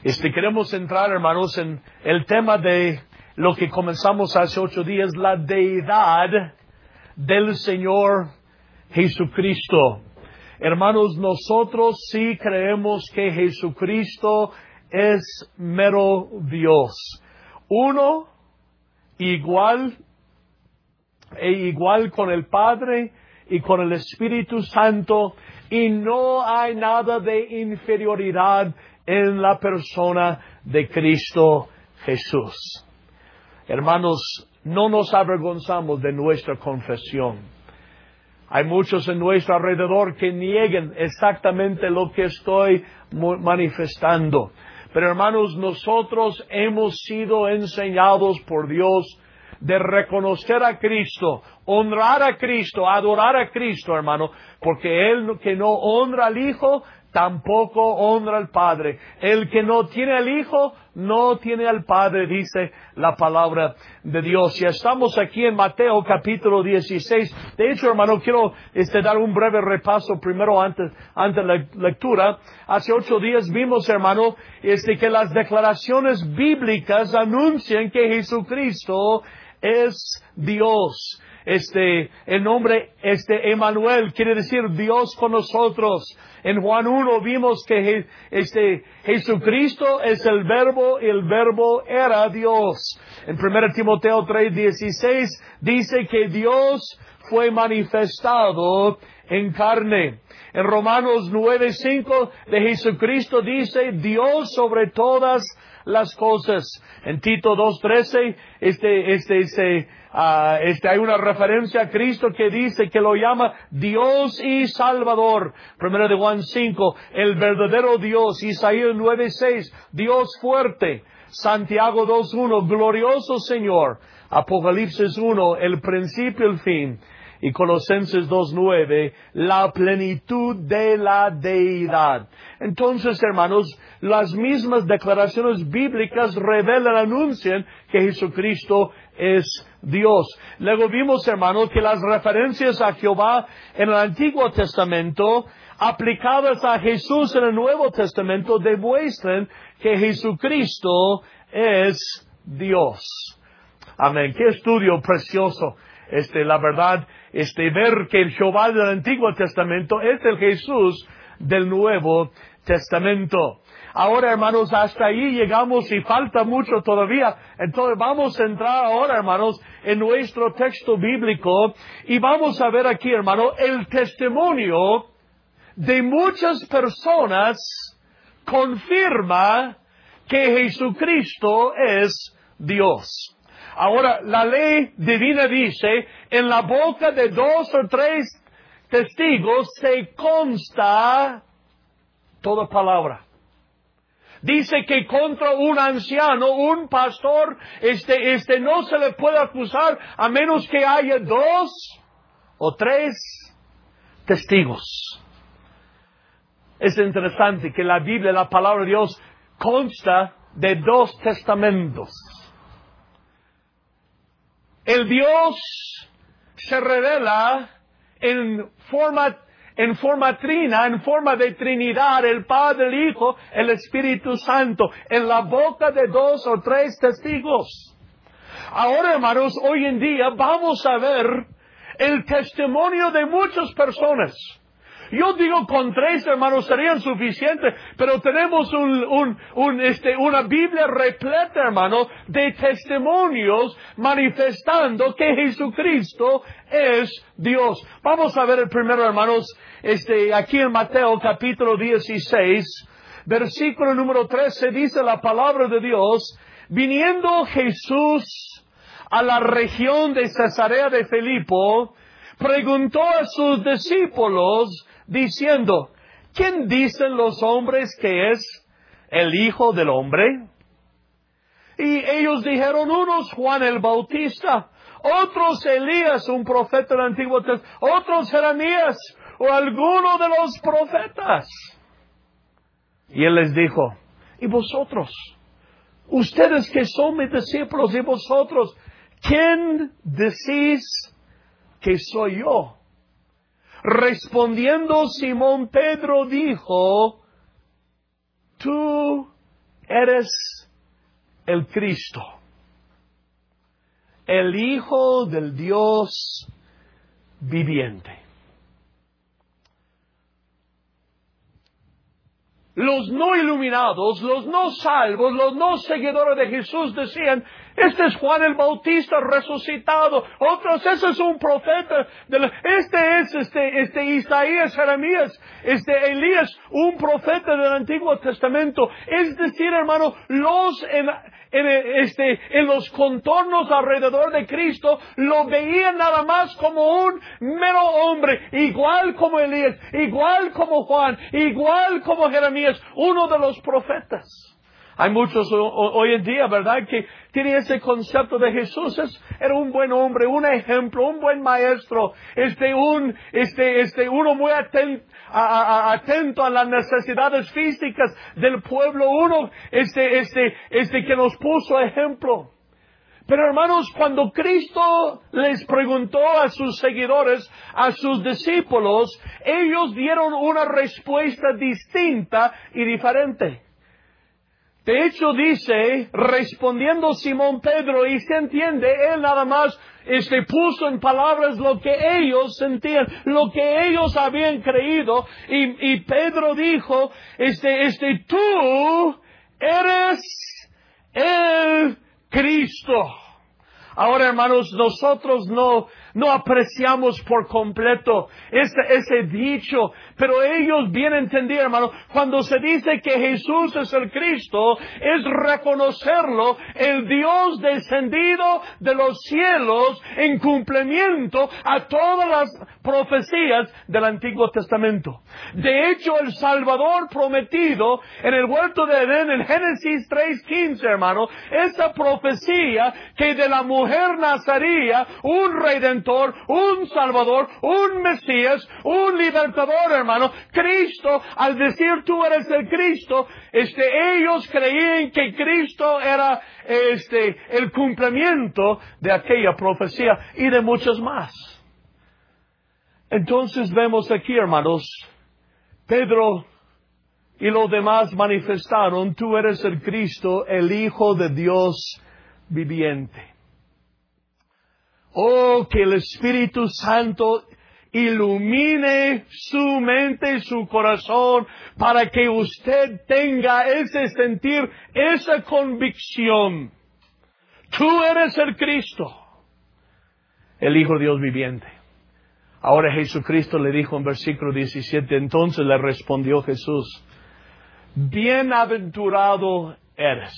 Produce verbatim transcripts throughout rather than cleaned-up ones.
Este, queremos entrar, hermanos, en el tema de lo que comenzamos hace ocho días, la deidad del Señor Jesucristo. Hermanos, nosotros sí creemos que Jesucristo es mero Dios. Uno, igual, e igual con el Padre y con el Espíritu Santo, y no hay nada de inferioridad en la persona de Cristo Jesús. Hermanos, no nos avergonzamos de nuestra confesión. Hay muchos en nuestro alrededor que nieguen exactamente lo que estoy manifestando. Pero hermanos, nosotros hemos sido enseñados por Dios de reconocer a Cristo, honrar a Cristo, adorar a Cristo, hermano, porque Él que no honra al Hijo, tampoco honra al Padre. El que no tiene al Hijo, no tiene al Padre, dice la palabra de Dios. Y estamos aquí en Mateo capítulo dieciséis. De hecho, hermano, quiero este, dar un breve repaso primero antes, antes de la lectura. Hace ocho días vimos, hermano, este, que las declaraciones bíblicas anuncian que Jesucristo es Dios. Este, el nombre, este, Emmanuel, quiere decir Dios con nosotros. En Juan uno vimos que este, Jesucristo es el Verbo y el Verbo era Dios. En primera Timoteo tres dieciséis dice que Dios fue manifestado en carne. En Romanos nueve cinco de Jesucristo dice Dios sobre todas las cosas. En Tito dos trece este, este, este, uh, este, hay una referencia a Cristo que dice que lo llama Dios y Salvador. Primera de Juan cinco, el verdadero Dios. Isaías nueve seis, Dios fuerte. Santiago dos uno, glorioso Señor. Apocalipsis uno, el principio y el fin. Y Colosenses dos nueve, la plenitud de la deidad. Entonces, hermanos, las mismas declaraciones bíblicas revelan, anuncian que Jesucristo es Dios. Luego vimos, hermanos, que las referencias a Jehová en el Antiguo Testamento, aplicadas a Jesús en el Nuevo Testamento, demuestran que Jesucristo es Dios. Amén. Qué estudio precioso. Este, la verdad, este, ver que el Jehová del Antiguo Testamento es el Jesús del Nuevo Testamento. Ahora, hermanos, hasta ahí llegamos y falta mucho todavía. Entonces vamos a entrar ahora, hermanos, en nuestro texto bíblico y vamos a ver aquí, hermano, el testimonio de muchas personas confirma que Jesucristo es Dios. Ahora, la ley divina dice, en la boca de dos o tres testigos se consta toda palabra. Dice que contra un anciano, un pastor, este, este no se le puede acusar a menos que haya dos o tres testigos. Es interesante que la Biblia, la palabra de Dios, consta de dos testamentos. El Dios se revela en forma, en forma trina, en forma de Trinidad, el Padre, el Hijo, el Espíritu Santo, en la boca de dos o tres testigos. Ahora, hermanos, hoy en día vamos a ver el testimonio de muchas personas. Yo digo con tres, hermanos, serían suficientes, pero tenemos un, un, un, este, una Biblia repleta, hermano, de testimonios manifestando que Jesucristo es Dios. Vamos a ver el primero, hermanos, este, aquí en Mateo capítulo dieciséis, versículo número trece, dice la palabra de Dios, viniendo Jesús a la región de Cesarea de Filipo, preguntó a sus discípulos, diciendo, ¿quién dicen los hombres que es el Hijo del Hombre? Y ellos dijeron, unos Juan el Bautista, otros Elías, un profeta del Antiguo Testamento, otros Jeremías, o alguno de los profetas. Y él les dijo, ¿y vosotros? Ustedes que son mis discípulos, ¿y vosotros? ¿Quién decís que soy yo? Respondiendo Simón Pedro dijo, tú eres el Cristo, el Hijo del Dios viviente. Los no iluminados, los no salvos, los no seguidores de Jesús decían, este es Juan el Bautista resucitado. Otros, ese es un profeta. De la, este es este, este Isaías, Jeremías, este Elías, un profeta del Antiguo Testamento. Es decir, hermano, los en, en, este, en los contornos alrededor de Cristo lo veían nada más como un mero hombre, igual como Elías, igual como Juan, igual como Jeremías, uno de los profetas. Hay muchos hoy en día, ¿verdad?, que tienen ese concepto de Jesús. Es, era un buen hombre, un ejemplo, un buen maestro, este, un, este, este, uno muy atento a, a, atento a las necesidades físicas del pueblo, uno, este, este, este, que nos puso ejemplo. Pero hermanos, cuando Cristo les preguntó a sus seguidores, a sus discípulos, ellos dieron una respuesta distinta y diferente. De hecho dice, respondiendo Simón Pedro, y se entiende, él nada más este, puso en palabras lo que ellos sentían, lo que ellos habían creído, y, y Pedro dijo, este, este, tú eres el Cristo. Ahora, hermanos, nosotros no, no apreciamos por completo ese, ese dicho, pero ellos bien entendieron, hermano, cuando se dice que Jesús es el Cristo, es reconocerlo, el Dios descendido de los cielos en cumplimiento a todas las profecías del Antiguo Testamento. De hecho, el Salvador prometido en el huerto de Edén, en Génesis tres quince, hermano, esa profecía que de la mujer nacería un Redentor, un Salvador, un Mesías, un Libertador, hermano. Cristo, al decir tú eres el Cristo, este, ellos creían que Cristo era este, el cumplimiento de aquella profecía y de muchas más. Entonces vemos aquí, hermanos, Pedro y los demás manifestaron, tú eres el Cristo, el Hijo de Dios viviente. Oh, que el Espíritu Santo ilumine su mente y su corazón para que usted tenga ese sentir, esa convicción. Tú eres el Cristo, el Hijo de Dios viviente. Ahora Jesucristo le dijo en versículo diecisiete, entonces le respondió Jesús, bienaventurado eres,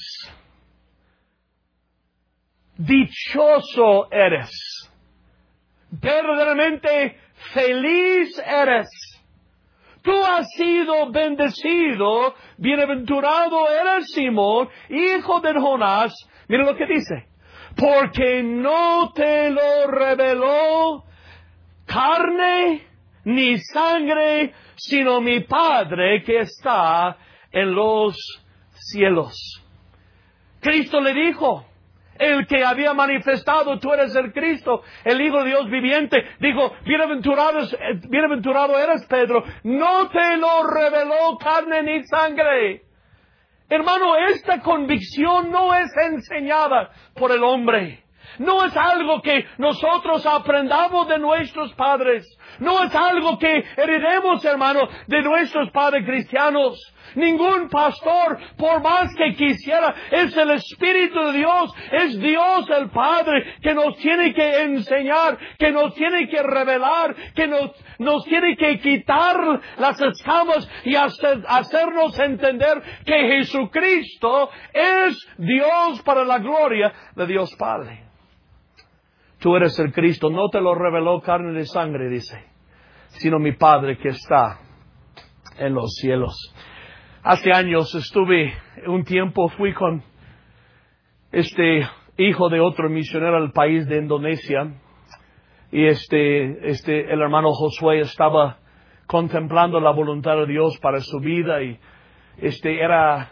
dichoso eres, verdaderamente feliz eres. Tú has sido bendecido, bienaventurado eres Simón, hijo de Jonás. Mira lo que dice. Porque no te lo reveló carne ni sangre, sino mi Padre que está en los cielos. Cristo le dijo, el que había manifestado, tú eres el Cristo, el Hijo de Dios viviente, dijo, bienaventurado, bienaventurado eres Pedro, no te lo reveló carne ni sangre. Hermano, esta convicción no es enseñada por el hombre. No es algo que nosotros aprendamos de nuestros padres. No es algo que heredemos, hermano, de nuestros padres cristianos. Ningún pastor, por más que quisiera, es el Espíritu de Dios, es Dios el Padre que nos tiene que enseñar, que nos tiene que revelar, que nos, nos tiene que quitar las escamas y hacer, hacernos entender que Jesucristo es Dios para la gloria de Dios Padre. Tú eres el Cristo, no te lo reveló carne ni sangre, dice, sino mi Padre que está en los cielos. Hace años estuve, un tiempo fui con este hijo de otro misionero al país de Indonesia, y este, este, el hermano Josué estaba contemplando la voluntad de Dios para su vida, y este era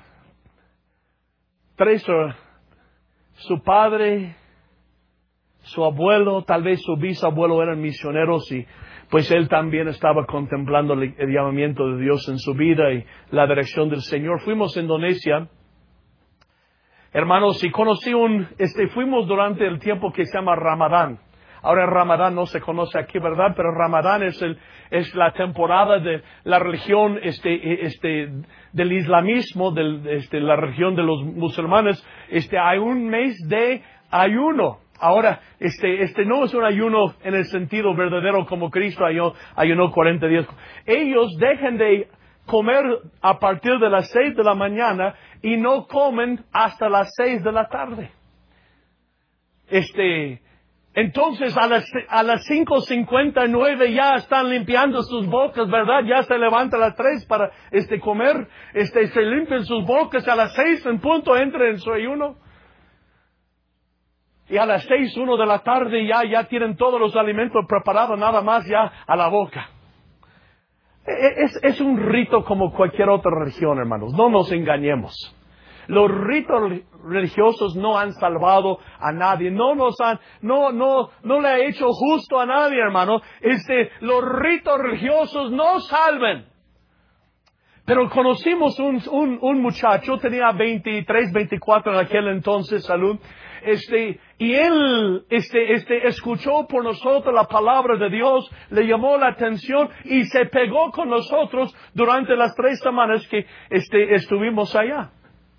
tres, su padre, su abuelo, tal vez su bisabuelo eran misioneros, y pues él también estaba contemplando el, el llamamiento de Dios en su vida y la dirección del Señor. Fuimos a Indonesia hermanos, y conocí un, este, fuimos durante el tiempo que se llama Ramadán. Ahora el Ramadán no se conoce aquí, ¿verdad? Pero Ramadán es el, es la temporada de la religión, este, este, del islamismo, del, este, la religión de los musulmanes. Este, hay un mes de ayuno. Ahora, este, este no es un ayuno en el sentido verdadero como Cristo ayunó, ayunó cuarenta días. Ellos dejan de comer a partir de las seis de la mañana y no comen hasta las seis de la tarde. Este, entonces a las, a las cinco cincuenta y nueve ya están limpiando sus bocas, ¿verdad? Ya se levanta a las tres para, este, comer, este, se limpian sus bocas, a las seis en punto entran en su ayuno. Y a las seis, uno de la tarde ya, ya tienen todos los alimentos preparados, nada más ya a la boca. Es, es un rito como cualquier otra religión, hermanos. No nos engañemos. Los ritos religiosos no han salvado a nadie. No nos han, no, no, no le ha hecho justo a nadie, hermano. Este, los ritos religiosos no salven. Pero conocimos un, un, un muchacho, tenía veintitrés, veinticuatro en aquel entonces, salud. Este, y él, este, este, escuchó por nosotros la palabra de Dios, le llamó la atención y se pegó con nosotros durante las tres semanas que, este, estuvimos allá.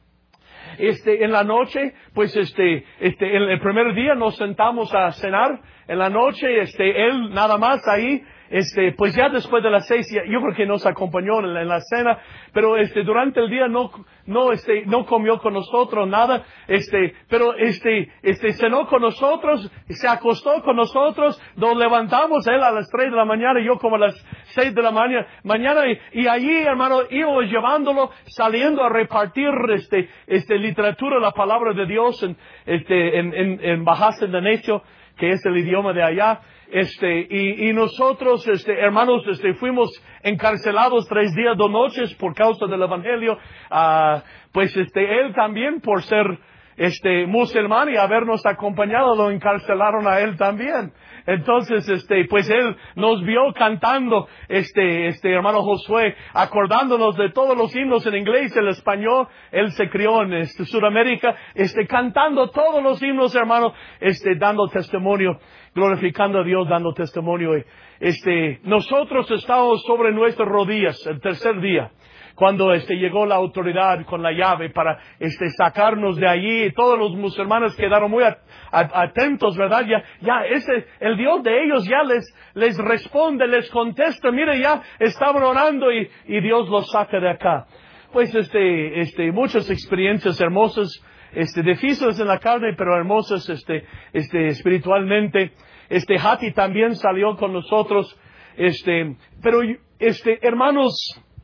Este, en la noche, pues este, este, en el primer día nos sentamos a cenar. En la noche, este, él nada más ahí, este, pues ya después de las seis, yo creo que nos acompañó en la, en la cena, pero este, durante el día no, no, este, no comió con nosotros nada, este, pero este, este, cenó con nosotros, se acostó con nosotros, nos levantamos él a las tres de la mañana y yo como a las seis de la mañana, mañana y, y allí, hermano, íbamos llevándolo, saliendo a repartir, este, este, literatura, la palabra de Dios en, este, en, en, en Bahasa Indonesio, que es el idioma de allá. Este, y, y nosotros, este, hermanos, este, fuimos encarcelados tres días, dos noches por causa del evangelio. Ah, pues, este, él también por ser, este, musulmán y habernos acompañado, lo encarcelaron a él también. Entonces, este, pues él nos vio cantando, este, este, hermano Josué, acordándonos de todos los himnos en inglés, el español. Él se crió en este, Sudamérica, este, cantando todos los himnos, hermano, este, dando testimonio, glorificando a Dios, dando testimonio. Este, nosotros estábamos sobre nuestras rodillas el tercer día, cuando este, llegó la autoridad con la llave para este, sacarnos de allí. Todos los musulmanes quedaron muy at, at, atentos, ¿verdad? Ya, ya ese, el Dios de ellos ya les, les responde, les contesta. Mire, ya estaban orando y, y Dios los saca de acá. Pues este, este, muchas experiencias hermosas, este, difíciles en la carne, pero hermosas, este, este, espiritualmente. Este, Hati también salió con nosotros, este, pero, este, hermanos,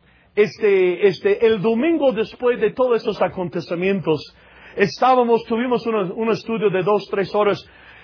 Este, este, el domingo después de todos esos acontecimientos, estábamos, tuvimos un, un estudio de dos, tres horas,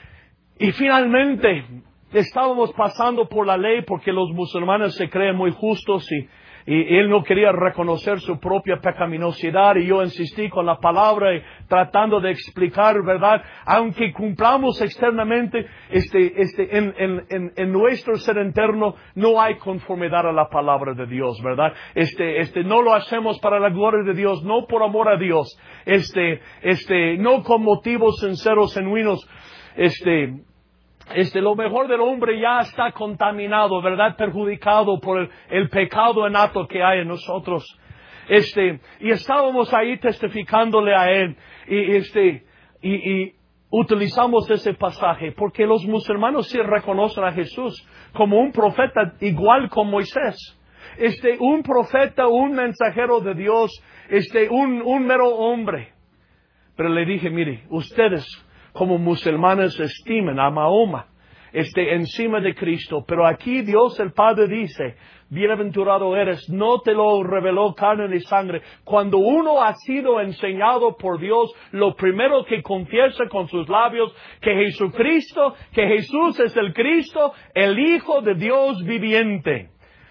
y finalmente estábamos pasando por la ley porque los musulmanes se creen muy justos y, y él no quería reconocer su propia pecaminosidad y yo insistí con la palabra y tratando de explicar, ¿verdad? Aunque cumplamos externamente, este, este, en, en, en, en nuestro ser interno no hay conformidad a la palabra de Dios, ¿verdad? Este, este, no lo hacemos para la gloria de Dios, no por amor a Dios, este, este, no con motivos sinceros, genuinos, este, Este, lo mejor del hombre ya está contaminado, ¿verdad? Perjudicado por el, el pecado innato que hay en nosotros. Este, y estábamos ahí testificándole a él. Y, este, y, y utilizamos ese pasaje porque los musulmanes sí reconocen a Jesús como un profeta igual con Moisés. Este, un profeta, un mensajero de Dios, este, un, un mero hombre. Pero le dije, mire, ustedes, como musulmanes estiman a Mahoma, este, encima de Cristo. Pero aquí Dios el Padre dice, bienaventurado eres, no te lo reveló carne ni sangre. Cuando uno ha sido enseñado por Dios, lo primero que confiesa con sus labios, que Jesucristo, que Jesús es el Cristo, el Hijo de Dios viviente.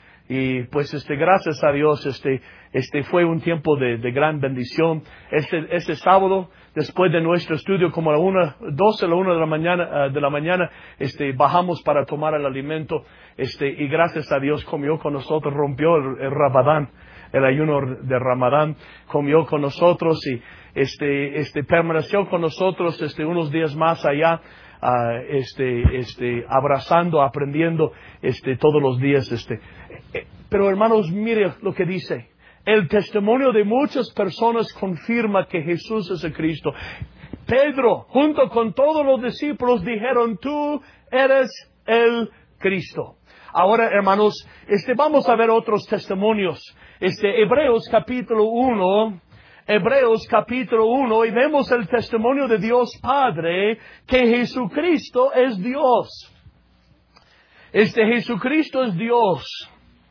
Y pues este, gracias a Dios, este, este fue un tiempo de, de gran bendición. Este, este sábado, después de nuestro estudio, como a la una, doce a la una de la mañana, uh, de la mañana, este, bajamos para tomar el alimento, este, y gracias a Dios comió con nosotros, rompió el, el Ramadán, el ayuno de Ramadán, comió con nosotros y, este, este, permaneció con nosotros, este, unos días más allá, uh, este, este, abrazando, aprendiendo, este, todos los días, este. Pero hermanos, mire lo que dice. El testimonio de muchas personas confirma que Jesús es el Cristo. Pedro, junto con todos los discípulos, dijeron, tú eres el Cristo. Ahora, hermanos, este, vamos a ver otros testimonios. Este, Hebreos capítulo uno, Hebreos capítulo uno, y vemos el testimonio de Dios Padre, que Jesucristo es Dios. Este, Jesucristo es Dios.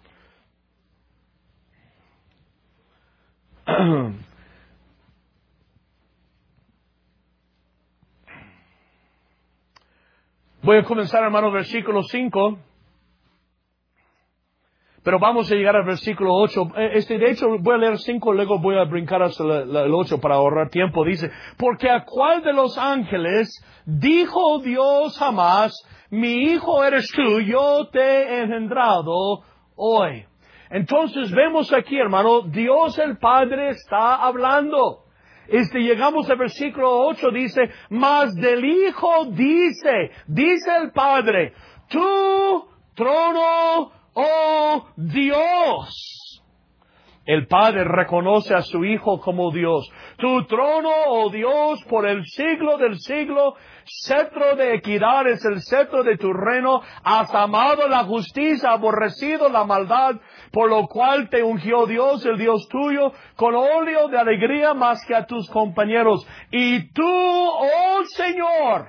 Voy a comenzar, hermano, versículo cinco. Pero vamos a llegar al versículo ocho. Este, de hecho, voy a leer cinco, luego voy a brincar hasta la, la, el ocho para ahorrar tiempo. Dice, porque a cuál de los ángeles dijo Dios jamás, mi hijo eres tú, yo te he engendrado hoy. Entonces vemos aquí, hermano, Dios el Padre está hablando. Este, llegamos al versículo ocho, dice, mas del Hijo dice, dice el Padre, tu trono, oh Dios. El Padre reconoce a su Hijo como Dios. Tu trono, oh Dios, por el siglo del siglo, cetro de equidad es el cetro de tu reino. Has amado la justicia, aborrecido la maldad, por lo cual te ungió Dios, el Dios tuyo, con óleo de alegría más que a tus compañeros. Y tú, oh Señor,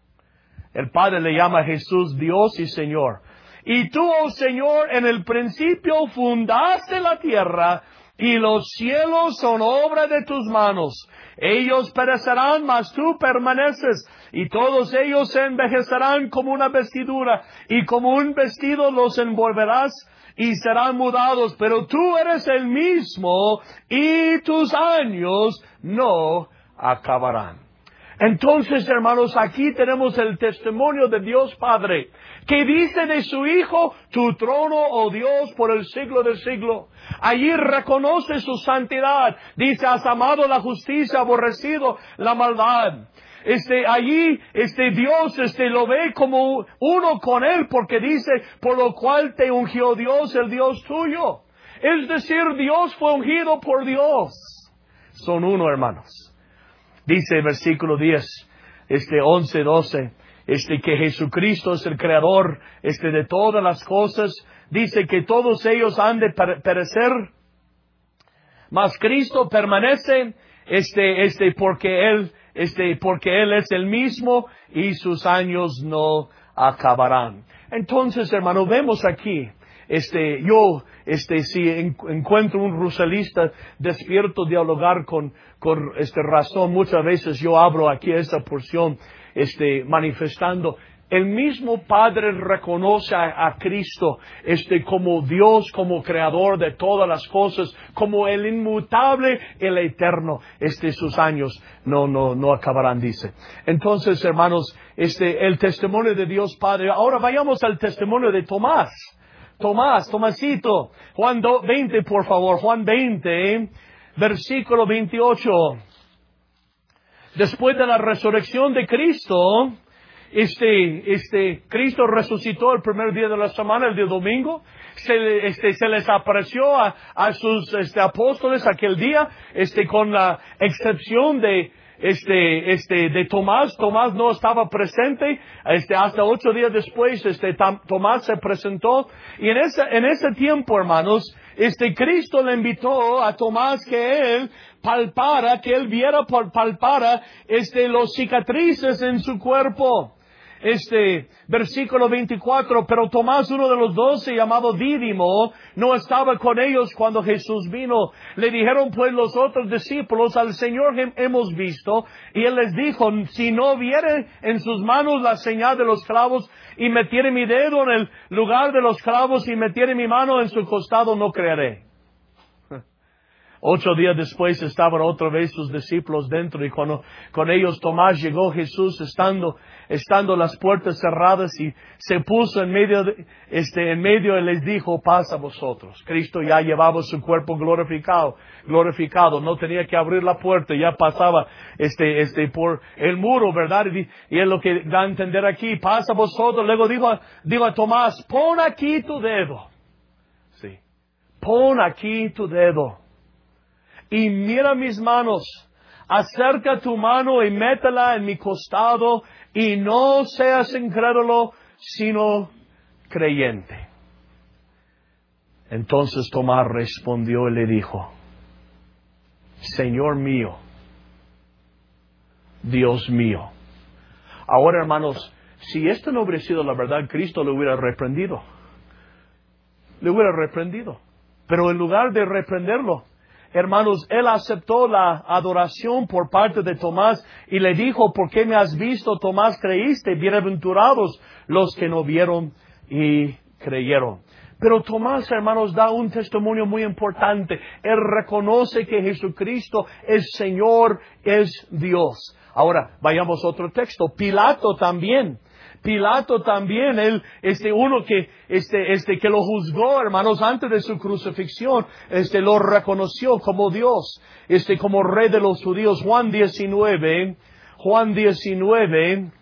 el Padre le llama a Jesús Dios y Señor. Y tú, oh Señor, en el principio fundaste la tierra, y los cielos son obra de tus manos. Ellos perecerán, mas tú permaneces, y todos ellos se envejecerán como una vestidura, y como un vestido los envolverás, y serán mudados. Pero tú eres el mismo, y tus años no acabarán. Entonces, hermanos, aquí tenemos el testimonio de Dios Padre, que dice de su Hijo, tu trono, oh Dios, por el siglo del siglo. Allí reconoce su santidad. Dice, has amado la justicia, aborrecido la maldad. Este, allí, este Dios, este, lo ve como uno con Él, porque dice, por lo cual te ungió Dios, el Dios tuyo. Es decir, Dios fue ungido por Dios. Son uno, hermanos. Dice versículo diez, este once, doce, este que Jesucristo es el creador, este de todas las cosas. Dice que todos ellos han de perecer, mas Cristo permanece, este, este, porque Él, este, porque Él es el mismo y sus años no acabarán. Entonces, hermano, vemos aquí, este, yo, este, si en, encuentro un rusalista despierto dialogar con, con, este, razón, muchas veces yo abro aquí esta porción, este, manifestando. El mismo Padre reconoce a, a Cristo, este, como Dios, como creador de todas las cosas, como el inmutable, el eterno. Este, sus años no, no, no acabarán, dice. Entonces, hermanos, este, el testimonio de Dios Padre. Ahora vayamos al testimonio de Tomás. Tomás, Tomasito. Juan veinte, por favor. Juan veinte, versículo veintiocho. Después de la resurrección de Cristo, Este, este, Cristo resucitó el primer día de la semana, el día domingo. Se, este, se les apareció a, a sus, este, apóstoles aquel día, este, con la excepción de, este, este, de Tomás. Tomás no estaba presente, este, hasta ocho días después, este, tam, Tomás se presentó. Y en ese, en ese tiempo, hermanos, este, Cristo le invitó a Tomás que él palpara, que él viera, palpara, este, los cicatrices en su cuerpo. Este, versículo veinticuatro, pero Tomás, uno de los doce, llamado Dídimo, no estaba con ellos cuando Jesús vino. Le dijeron pues los otros discípulos, al Señor hemos visto, y Él les dijo, si no viere en sus manos la señal de los clavos, y metiere mi dedo en el lugar de los clavos, y metiere mi mano en su costado, no creeré. Ocho días después estaban otra vez sus discípulos dentro y cuando con ellos Tomás llegó Jesús estando, estando las puertas cerradas y se puso en medio, de, este, en medio y les dijo, paz a vosotros. Cristo ya llevaba su cuerpo glorificado, glorificado, no tenía que abrir la puerta, ya pasaba, este, este, por el muro, ¿verdad? Y, y es lo que da a entender aquí, paz a vosotros. Luego dijo, dijo a Tomás, pon aquí tu dedo. Sí. Pon aquí tu dedo. Y mira mis manos, acerca tu mano y métela en mi costado, y no seas incrédulo, sino creyente. Entonces Tomás respondió y le dijo, Señor mío, Dios mío. Ahora, hermanos, si esto no hubiera sido la verdad, Cristo le hubiera reprendido. Le hubiera reprendido. Pero en lugar de reprenderlo, hermanos, Él aceptó la adoración por parte de Tomás y le dijo, ¿por qué me has visto, Tomás, creíste? Bienaventurados los que no vieron y creyeron. Pero Tomás, hermanos, da un testimonio muy importante. Él reconoce que Jesucristo es Señor, es Dios. Ahora, vayamos a otro texto. Pilato también. Pilato también, él, este, uno que, este, este, que lo juzgó, hermanos, antes de su crucifixión, este, lo reconoció como Dios, este, como Rey de los judíos. Juan diecinueve, Juan diecinueve,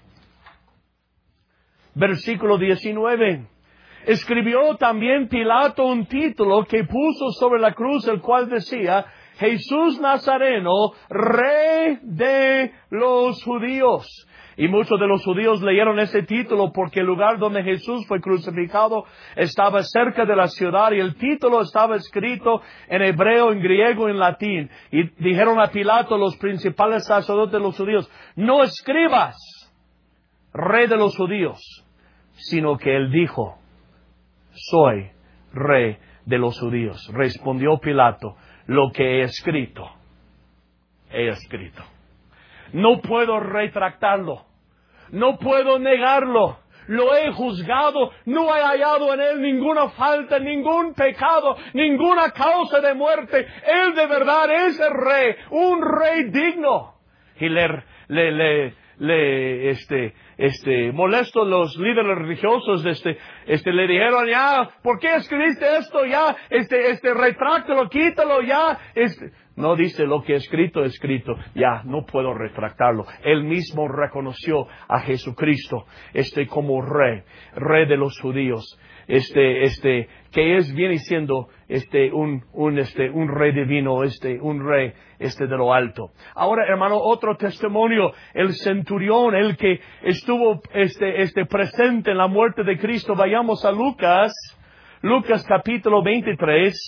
versículo diecinueve. Escribió también Pilato un título que puso sobre la cruz, el cual decía, Jesús Nazareno, Rey de los judíos. Y muchos de los judíos leyeron ese título porque el lugar donde Jesús fue crucificado estaba cerca de la ciudad y el título estaba escrito en hebreo, en griego, en latín. Y dijeron a Pilato, los principales sacerdotes de los judíos, no escribas Rey de los judíos, sino que él dijo, soy Rey de los judíos. Respondió Pilato, lo que he escrito, he escrito. No puedo retractarlo. No puedo negarlo. Lo he juzgado. No he hallado en él ninguna falta, ningún pecado, ninguna causa de muerte. Él de verdad es el rey, un rey digno. Y le, le, le, le, este, este, molesto los líderes religiosos, este, este, le dijeron ya, ¿por qué escribiste esto ya? Este, este, retráctalo, quítalo ya, este. No dice lo que he escrito, escrito. Ya, no puedo retractarlo. Él mismo reconoció a Jesucristo, este, como rey, rey de los judíos. Este, este, que es, viene siendo, este, un, un, este, un rey divino, este, un rey, este, de lo alto. Ahora, hermano, otro testimonio. El centurión, el que estuvo, este, este, presente en la muerte de Cristo. Vayamos a Lucas, Lucas capítulo veintitrés.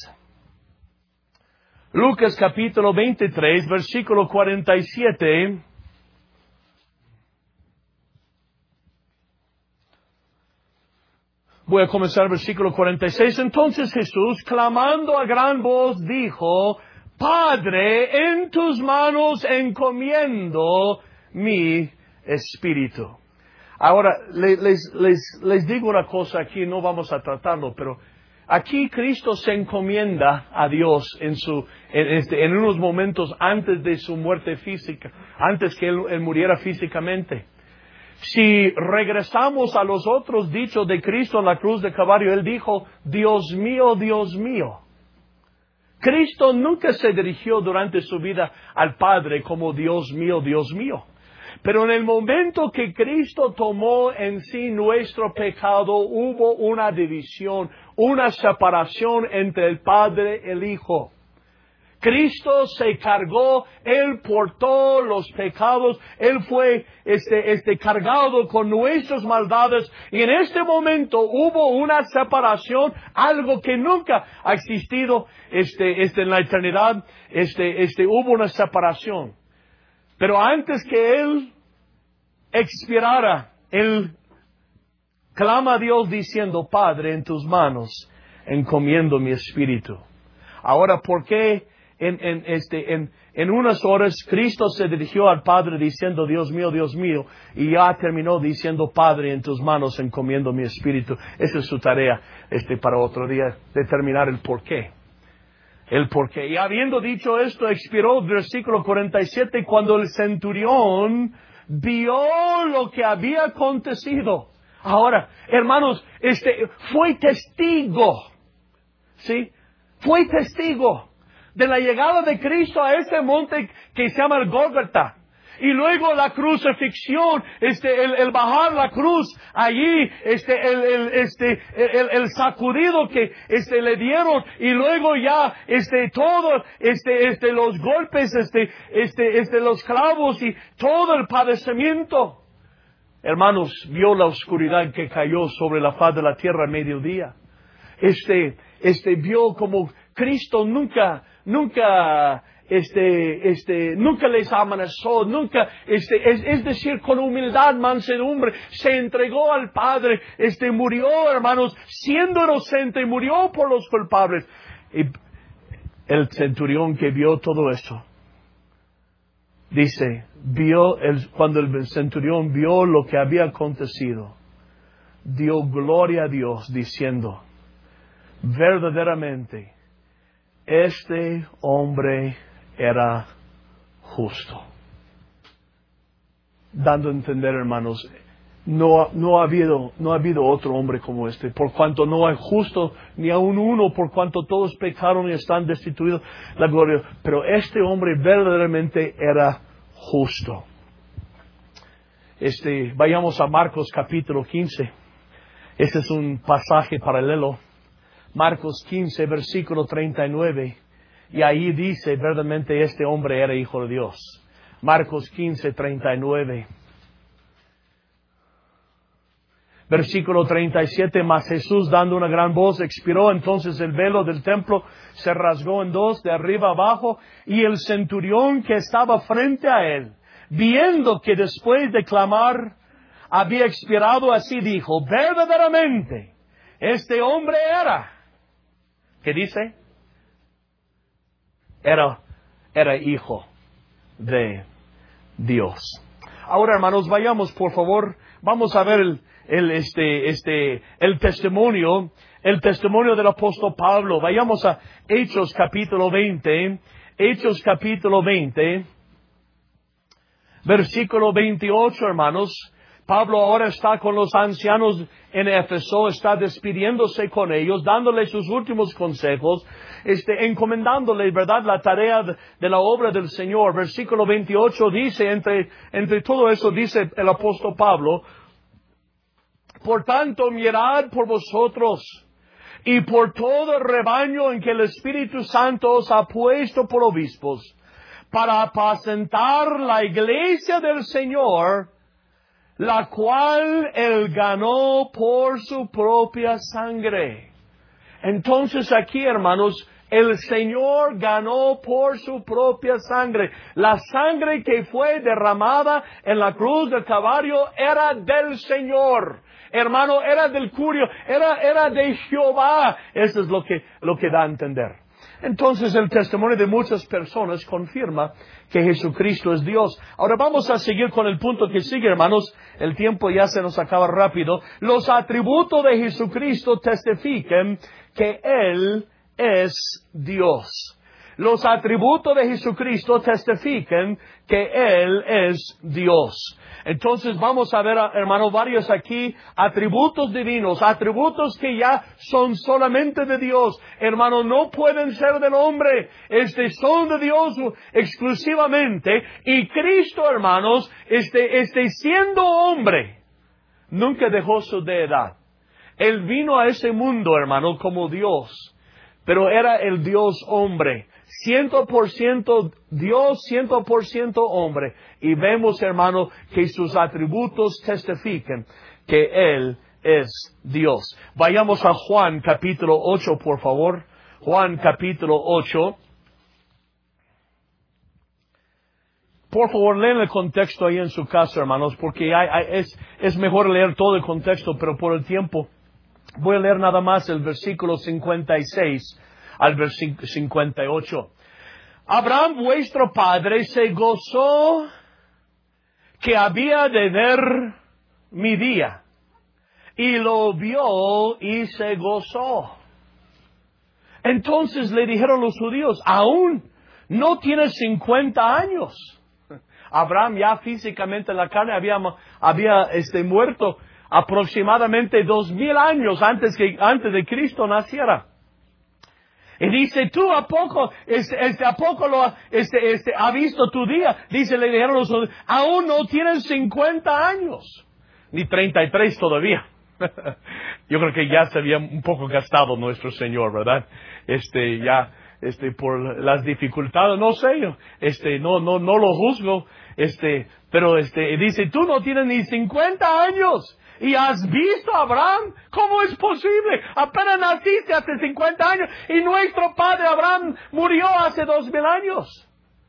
Lucas capítulo veintitrés, versículo cuarenta y siete. Voy a comenzar el versículo cuarenta y seis. Entonces Jesús, clamando a gran voz, dijo, Padre, en tus manos encomiendo mi espíritu. Ahora, les, les, les digo una cosa aquí, no vamos a tratarlo, pero aquí Cristo se encomienda a Dios en su, en, este, en unos momentos antes de su muerte física, antes que él, él muriera físicamente. Si regresamos a los otros dichos de Cristo en la cruz de Calvario, Él dijo, Dios mío, Dios mío. Cristo nunca se dirigió durante su vida al Padre como Dios mío, Dios mío. Pero en el momento que Cristo tomó en sí nuestro pecado, hubo una división, una separación entre el Padre y el Hijo. Cristo se cargó, Él portó los pecados, Él fue este, este, cargado con nuestras maldades, y en este momento hubo una separación, algo que nunca ha existido este, este, en la eternidad, este, este, hubo una separación. Pero antes que Él expirara, Él clama a Dios diciendo, Padre, en tus manos encomiendo mi espíritu. Ahora, ¿por qué en, en, este, en, en unas horas Cristo se dirigió al Padre diciendo, Dios mío, Dios mío, y ya terminó diciendo, Padre, en tus manos encomiendo mi espíritu? Esa es su tarea este, para otro día, determinar el por qué. El porqué. Y habiendo dicho esto, expiró, versículo cuarenta y siete, cuando el centurión vio lo que había acontecido. Ahora, hermanos, este, fue testigo, ¿sí? Fue testigo de la llegada de Cristo a ese monte que se llama el Gólgota. Y luego la crucifixión, este, el, el bajar la cruz allí, este, el, el, este, el, el sacudido que, este, le dieron, y luego ya, este, todo, este, este, los golpes, este, este, este, los clavos y todo el padecimiento. Hermanos, vio la oscuridad que cayó sobre la faz de la tierra a mediodía. Este, este, vio como Cristo nunca, nunca, este, este, nunca les amenazó, nunca, este, es, es decir, con humildad, mansedumbre, se entregó al Padre, este, murió, hermanos, siendo inocente, murió por los culpables. Y el centurión que vio todo eso, dice, vio, el, cuando el centurión vio lo que había acontecido, dio gloria a Dios, diciendo, verdaderamente, este hombre era justo. Dando a entender, hermanos, no, no ha habido, no ha habido otro hombre como este, por cuanto no hay justo ni aun uno, por cuanto todos pecaron y están destituidos la gloria. Pero este hombre verdaderamente era justo. Este, vayamos a Marcos capítulo quince. Este es un pasaje paralelo. Marcos quince, versículo treinta y nueve. Y ahí dice, verdaderamente este hombre era hijo de Dios. Marcos quince, treinta y nueve. Versículo treinta y siete, mas Jesús dando una gran voz expiró, entonces el velo del templo se rasgó en dos, de arriba abajo, y el centurión que estaba frente a él, viendo que después de clamar había expirado, así dijo, verdaderamente, este hombre era, ¿qué dice? Era, era hijo de Dios. Ahora, hermanos, vayamos, por favor, vamos a ver el, el, este, este, el testimonio, el testimonio del apóstol Pablo. Vayamos a Hechos capítulo veinte, Hechos capítulo veinte, versículo veintiocho, hermanos. Pablo ahora está con los ancianos en Éfeso, está despidiéndose con ellos, dándoles sus últimos consejos, este, encomendándole, ¿verdad?, la tarea de, de la obra del Señor. Versículo veintiocho dice, entre, entre todo eso dice el apóstol Pablo, por tanto, mirad por vosotros y por todo el rebaño en que el Espíritu Santo os ha puesto por obispos, para apacentar la iglesia del Señor, la cual Él ganó por su propia sangre. Entonces aquí, hermanos, el Señor ganó por su propia sangre. La sangre que fue derramada en la cruz del Calvario era del Señor. Hermano, era del curio, era, era de Jehová. Eso es lo que, lo que da a entender. Entonces el testimonio de muchas personas confirma que Jesucristo es Dios. Ahora vamos a seguir con el punto que sigue, hermanos. El tiempo ya se nos acaba rápido. Los atributos de Jesucristo testifican que Él es Dios. Los atributos de Jesucristo testifican que Él es Dios. Entonces vamos a ver, hermano, varios aquí atributos divinos, atributos que ya son solamente de Dios. Hermano, no pueden ser del hombre, este, son de Dios exclusivamente. Y Cristo, hermanos, este, este, siendo hombre, nunca dejó su deidad. Él vino a ese mundo, hermano, como Dios, pero era el Dios hombre. Ciento por ciento Dios, ciento por ciento hombre. Y vemos, hermano, que sus atributos testifican que Él es Dios. Vayamos a Juan capítulo ocho, por favor. Juan capítulo ocho. Por favor, lean el contexto ahí en su casa, hermanos, porque hay, hay, es, es mejor leer todo el contexto, pero por el tiempo voy a leer nada más el versículo cincuenta y seis al versículo cincuenta y ocho. Abraham, vuestro padre, se gozó que había de ver mi día, y lo vio y se gozó. Entonces le dijeron los judíos, aún no tienes cincuenta años. Abraham ya físicamente en la carne había, había este, muerto aproximadamente dos mil años antes que antes de Cristo naciera. Y dice, tú a poco, este, este, a poco lo, este, este, ha visto tu día. Dice, le dijeron los judíos, aún no tienes cincuenta años. Ni treinta y tres todavía. Yo creo que ya se había un poco gastado nuestro Señor, ¿verdad? Este, ya, este, por las dificultades, no sé, este, no, no, no lo juzgo, este, pero este, dice, tú no tienes ni cincuenta años. ¿Y has visto a Abraham? ¿Cómo es posible? Apenas naciste hace cincuenta años y nuestro padre Abraham murió hace dos mil años.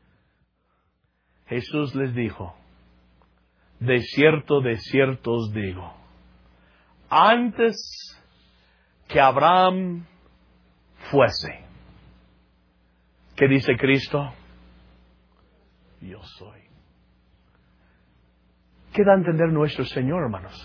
Jesús les dijo, de cierto, de cierto os digo, antes que Abraham fuese, ¿qué dice Cristo? Yo soy. ¿Qué da a entender nuestro Señor, hermanos?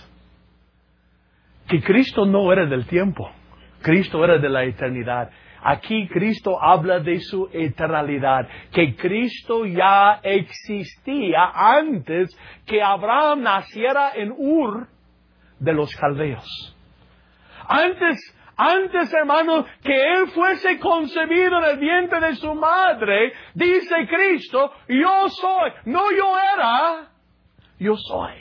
Que Cristo no era del tiempo, Cristo era de la eternidad. Aquí Cristo habla de su eternalidad, que Cristo ya existía antes que Abraham naciera en Ur de los caldeos. Antes, antes, hermano, que él fuese concebido en el vientre de su madre, dice Cristo, yo soy, no yo era, yo soy.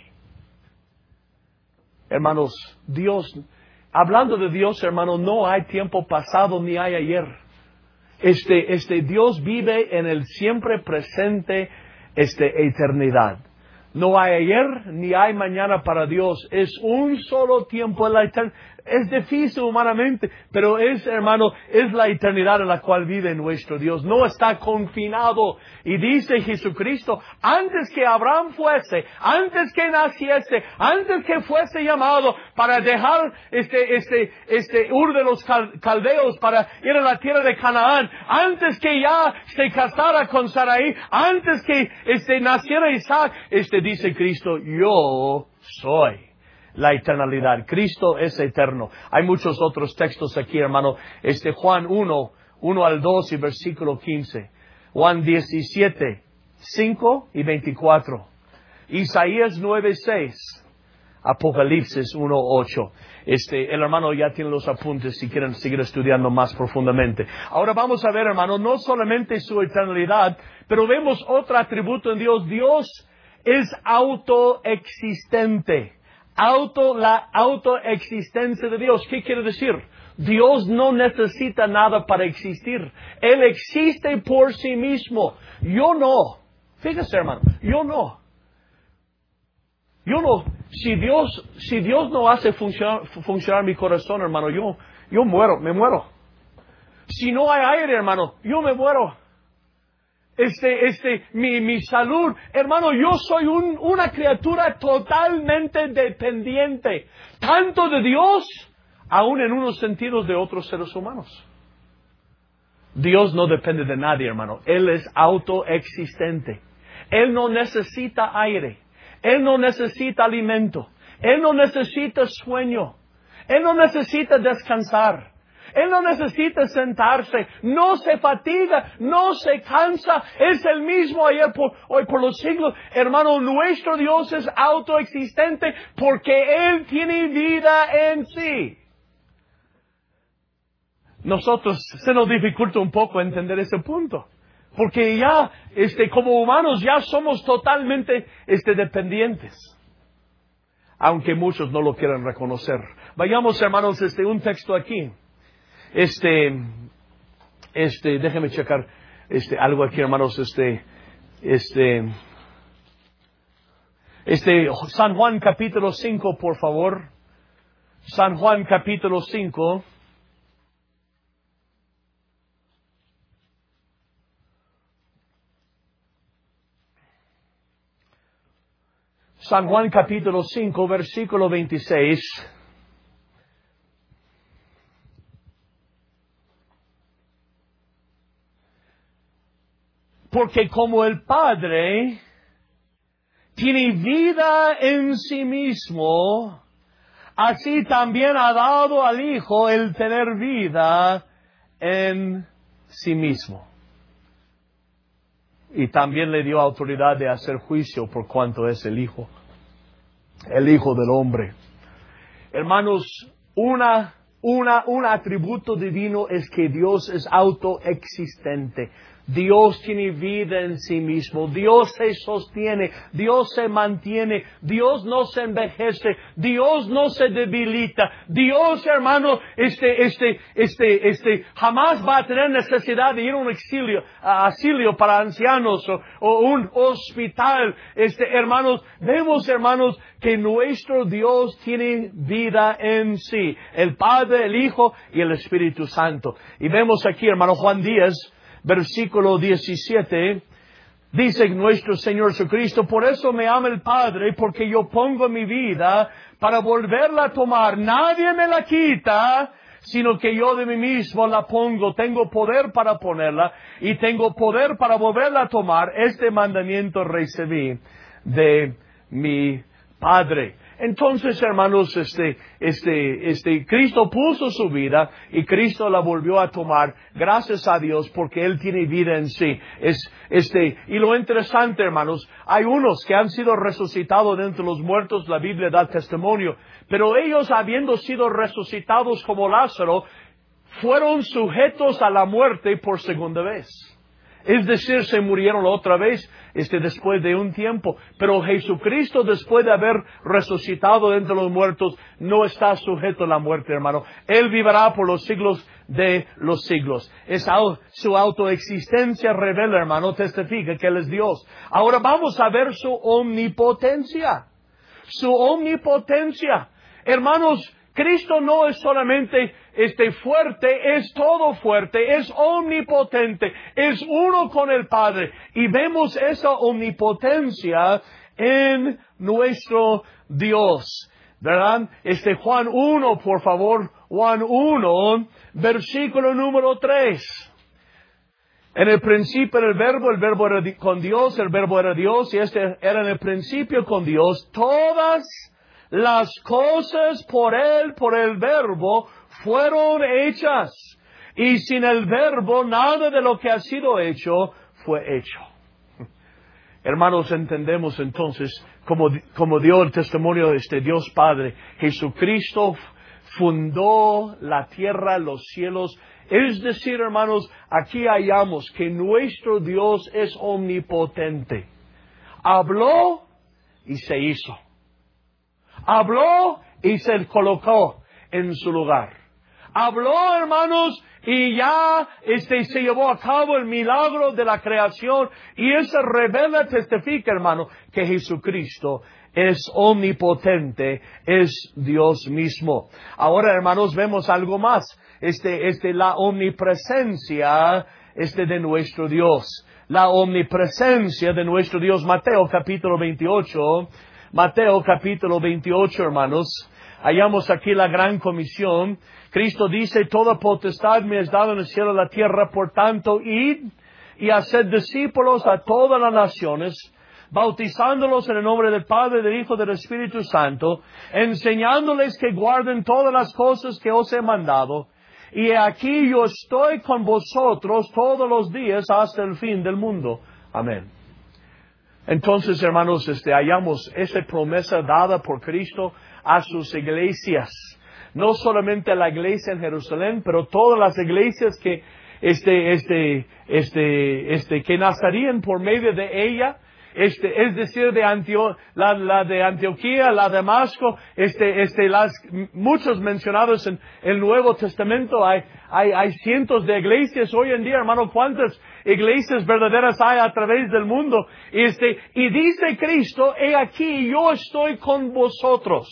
Hermanos, Dios, hablando de Dios, hermano, no hay tiempo pasado ni hay ayer. Este, este Dios vive en el siempre presente, este, eternidad. No hay ayer ni hay mañana para Dios. Es un solo tiempo en la eternidad. Es difícil humanamente, pero es, hermano, es la eternidad en la cual vive nuestro Dios. No está confinado. Y dice Jesucristo, antes que Abraham fuese, antes que naciese, antes que fuese llamado para dejar este, este, este Ur de los caldeos para ir a la tierra de Canaán, antes que ya se casara con Sarai, antes que este, naciera Isaac, este dice Cristo, yo soy. La eternalidad. Cristo es eterno. Hay muchos otros textos aquí, hermano. Este Juan uno, uno al dos y versículo quince. Juan diecisiete, cinco y veinticuatro. Isaías nueve, seis. Apocalipsis uno, ocho. Este, el hermano ya tiene los apuntes si quieren seguir estudiando más profundamente. Ahora vamos a ver, hermano, no solamente su eternalidad, pero vemos otro atributo en Dios. Dios es autoexistente. Auto, la autoexistencia de Dios. ¿Qué quiere decir? Dios no necesita nada para existir. Él existe por sí mismo. Yo no. Fíjese, hermano. Yo no. Yo no. Si Dios, si Dios no hace funcionar, funcionar mi corazón, hermano, yo, yo muero, me muero. Si no hay aire, hermano, yo me muero. Este, este, mi, mi salud, hermano, yo soy un, una criatura totalmente dependiente, tanto de Dios, aún en unos sentidos de otros seres humanos. Dios no depende de nadie, hermano. Él es autoexistente. Él no necesita aire. Él no necesita alimento. Él no necesita sueño. Él no necesita descansar. Él no necesita sentarse, no se fatiga, no se cansa, es el mismo ayer por, hoy por los siglos. Hermano, nuestro Dios es autoexistente porque Él tiene vida en sí. Nosotros se nos dificulta un poco entender ese punto, porque ya, este, como humanos ya somos totalmente, este, dependientes, aunque muchos no lo quieran reconocer. Vayamos, hermanos, este, un texto aquí. Este, este, déjeme checar, este, algo aquí, hermanos, este, este, este, San Juan capítulo cinco, por favor. San Juan capítulo cinco. San Juan capítulo cinco, versículo veintiséis. Porque como el Padre tiene vida en sí mismo, así también ha dado al Hijo el tener vida en sí mismo. Y también le dio autoridad de hacer juicio por cuanto es el Hijo, el Hijo del Hombre. Hermanos, una, una, un atributo divino es que Dios es autoexistente. Dios tiene vida en sí mismo. Dios se sostiene. Dios se mantiene. Dios no se envejece. Dios no se debilita. Dios, hermano, este, este, este, este, jamás va a tener necesidad de ir a un exilio, a asilio para ancianos o, o un hospital. Este, hermanos, vemos, hermanos, que nuestro Dios tiene vida en sí. El Padre, el Hijo y el Espíritu Santo. Y vemos aquí, hermano, Juan diez, versículo diecisiete, dice nuestro Señor Jesucristo: por eso me ama el Padre, porque yo pongo mi vida para volverla a tomar. Nadie me la quita, sino que yo de mí mismo la pongo. Tengo poder para ponerla y tengo poder para volverla a tomar. Este mandamiento recibí de mi Padre. Entonces, hermanos, este, este, este, Cristo puso su vida y Cristo la volvió a tomar, gracias a Dios, porque Él tiene vida en sí. Es, este, y lo interesante, hermanos, hay unos que han sido resucitados de entre los muertos, la Biblia da testimonio, pero ellos, habiendo sido resucitados como Lázaro, fueron sujetos a la muerte por segunda vez. Es decir, se murieron otra vez, este, después de un tiempo. Pero Jesucristo, después de haber resucitado entre los muertos, no está sujeto a la muerte, hermano. Él vivirá por los siglos de los siglos. Es au, su autoexistencia revela, hermano, testifica que Él es Dios. Ahora vamos a ver su omnipotencia. Su omnipotencia. Hermanos, Cristo no es solamente este fuerte, es todo fuerte, es omnipotente, es uno con el Padre. Y vemos esa omnipotencia en nuestro Dios, ¿verdad? Este Juan uno, por favor, Juan uno, versículo número tres. En el principio era el verbo, el verbo era con Dios, el verbo era Dios, y este era en el principio con Dios. Todas las cosas por Él, por el verbo, fueron hechas. Y sin el verbo, nada de lo que ha sido hecho, fue hecho. Hermanos, entendemos entonces, como, como dio el testimonio de este Dios Padre, Jesucristo fundó la tierra, los cielos. Es decir, hermanos, aquí hallamos que nuestro Dios es omnipotente. Habló y se hizo. Habló y se colocó en su lugar. Habló, hermanos, y ya este, se llevó a cabo el milagro de la creación. Y eso revela, testifica, hermano, que Jesucristo es omnipotente, es Dios mismo. Ahora, hermanos, vemos algo más. Este, este, la omnipresencia este, de nuestro Dios. La omnipresencia de nuestro Dios. Mateo capítulo veintiocho. Mateo capítulo veintiocho, hermanos. Hallamos aquí la gran comisión. Cristo dice: toda potestad me es dada en el cielo y la tierra, por tanto, id y haced discípulos a todas las naciones, bautizándolos en el nombre del Padre, del Hijo y del Espíritu Santo, enseñándoles que guarden todas las cosas que os he mandado. Y aquí yo estoy con vosotros todos los días hasta el fin del mundo. Amén. Entonces, hermanos, este, hallamos esa promesa dada por Cristo a sus iglesias. No solamente a la iglesia en Jerusalén, pero todas las iglesias que, este, este, este, este, que nacerían por medio de ella. Este, es decir, de Antio, la, la de Antioquía, la de Damasco, este, este, las, muchos mencionados en el Nuevo Testamento. Hay, hay, hay cientos de iglesias hoy en día, hermano. ¿Cuántas iglesias verdaderas hay a través del mundo? Este, y dice Cristo: he aquí, yo estoy con vosotros.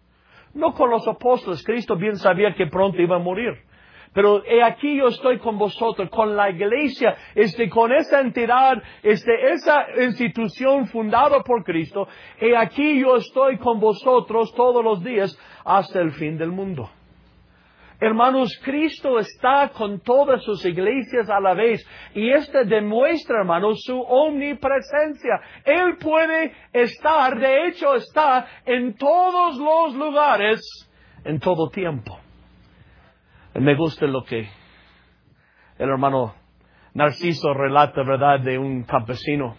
No con los apóstoles. Cristo bien sabía que pronto iba a morir. Pero he aquí yo estoy con vosotros, con la iglesia, este, con esa entidad, este, esa institución fundada por Cristo. He aquí yo estoy con vosotros todos los días hasta el fin del mundo. Hermanos, Cristo está con todas sus iglesias a la vez. Y este demuestra, hermanos, su omnipresencia. Él puede estar, de hecho está en todos los lugares, en todo tiempo. Me gusta lo que el hermano Narciso relata, ¿verdad?, de un campesino.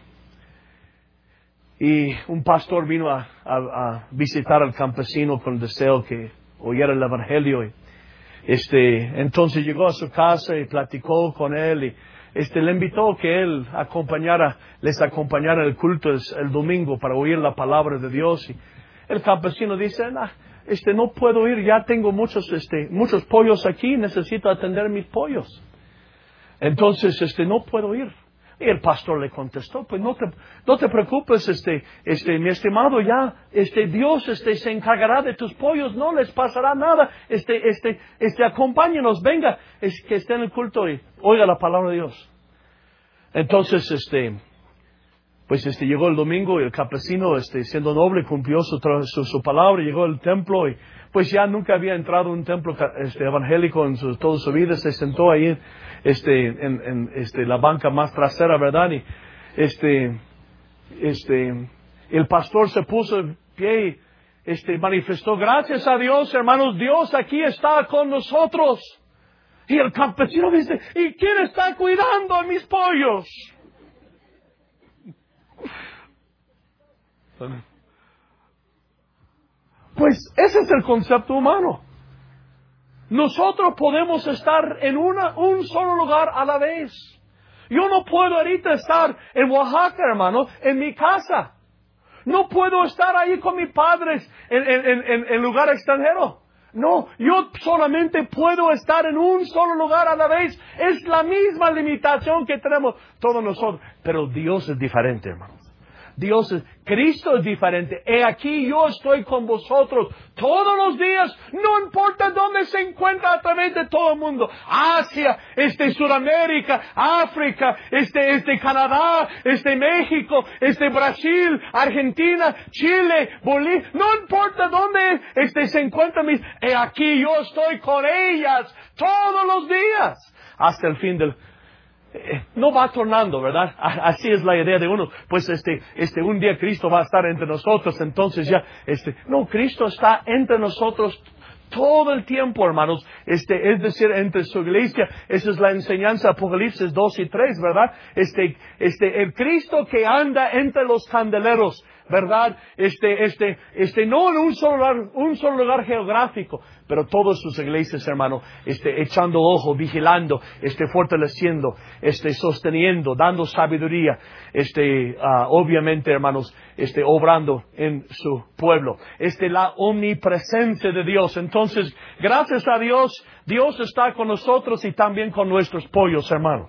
Y un pastor vino a, a, a visitar al campesino con el deseo que oyera el evangelio. Y este, entonces llegó a su casa y platicó con él y este, le invitó que él acompañara, les acompañara el culto el, el domingo para oír la palabra de Dios. Y el campesino dice, nah, este, no puedo ir, ya tengo muchos, este, muchos pollos aquí, necesito atender mis pollos. Entonces, este, no puedo ir. Y el pastor le contestó, pues no te, no te preocupes, este, este, mi estimado, ya, este, Dios, este, se encargará de tus pollos, no les pasará nada, este, este, este, acompáñenos, venga, es que esté en el culto y oiga la palabra de Dios. Entonces, este, pues, este, llegó el domingo y el campesino, este, siendo noble, cumplió su, su, su palabra, llegó al templo y, pues, ya nunca había entrado a un templo, este, evangélico en su, toda su vida, se sentó ahí, este, en, en, este, la banca más trasera, ¿verdad? Y, este, este, el pastor se puso en pie y, este, manifestó, gracias a Dios, hermanos, Dios aquí está con nosotros. Y el campesino dice, ¿y quién está cuidando a mis pollos? Pues ese es el concepto humano. Nosotros podemos estar en una, un solo lugar a la vez. Yo no puedo ahorita estar en Oaxaca, hermano, en mi casa. No puedo estar ahí con mis padres en, en, en, en lugar extranjero. No, yo solamente puedo estar en un solo lugar a la vez. Es la misma limitación que tenemos todos nosotros. Pero Dios es diferente, hermanos. Dios es, Cristo es diferente. He aquí yo estoy con vosotros todos los días, no importa dónde se encuentra a través de todo el mundo. Asia, este Sudamérica, África, este, este Canadá, este México, este Brasil, Argentina, Chile, Bolivia, no importa dónde este se encuentra mis, he aquí yo estoy con ellas todos los días hasta el fin del no va tornando, ¿verdad? Así es la idea de uno. Pues este, este, un día Cristo va a estar entre nosotros, entonces ya, este, no, Cristo está entre nosotros todo el tiempo, hermanos. Este, es decir, entre su iglesia. Esa es la enseñanza Apocalipsis dos y tres, ¿verdad? Este, este, el Cristo que anda entre los candeleros, ¿verdad? Este, este, este, no en un solo lugar, un solo lugar geográfico, pero todas sus iglesias, hermano, este, echando ojo, vigilando, este, fortaleciendo, este, sosteniendo, dando sabiduría, este, uh, obviamente, hermanos, este, obrando en su pueblo. Este, la omnipresencia de Dios. Entonces, gracias a Dios, Dios está con nosotros y también con nuestros pollos, hermano.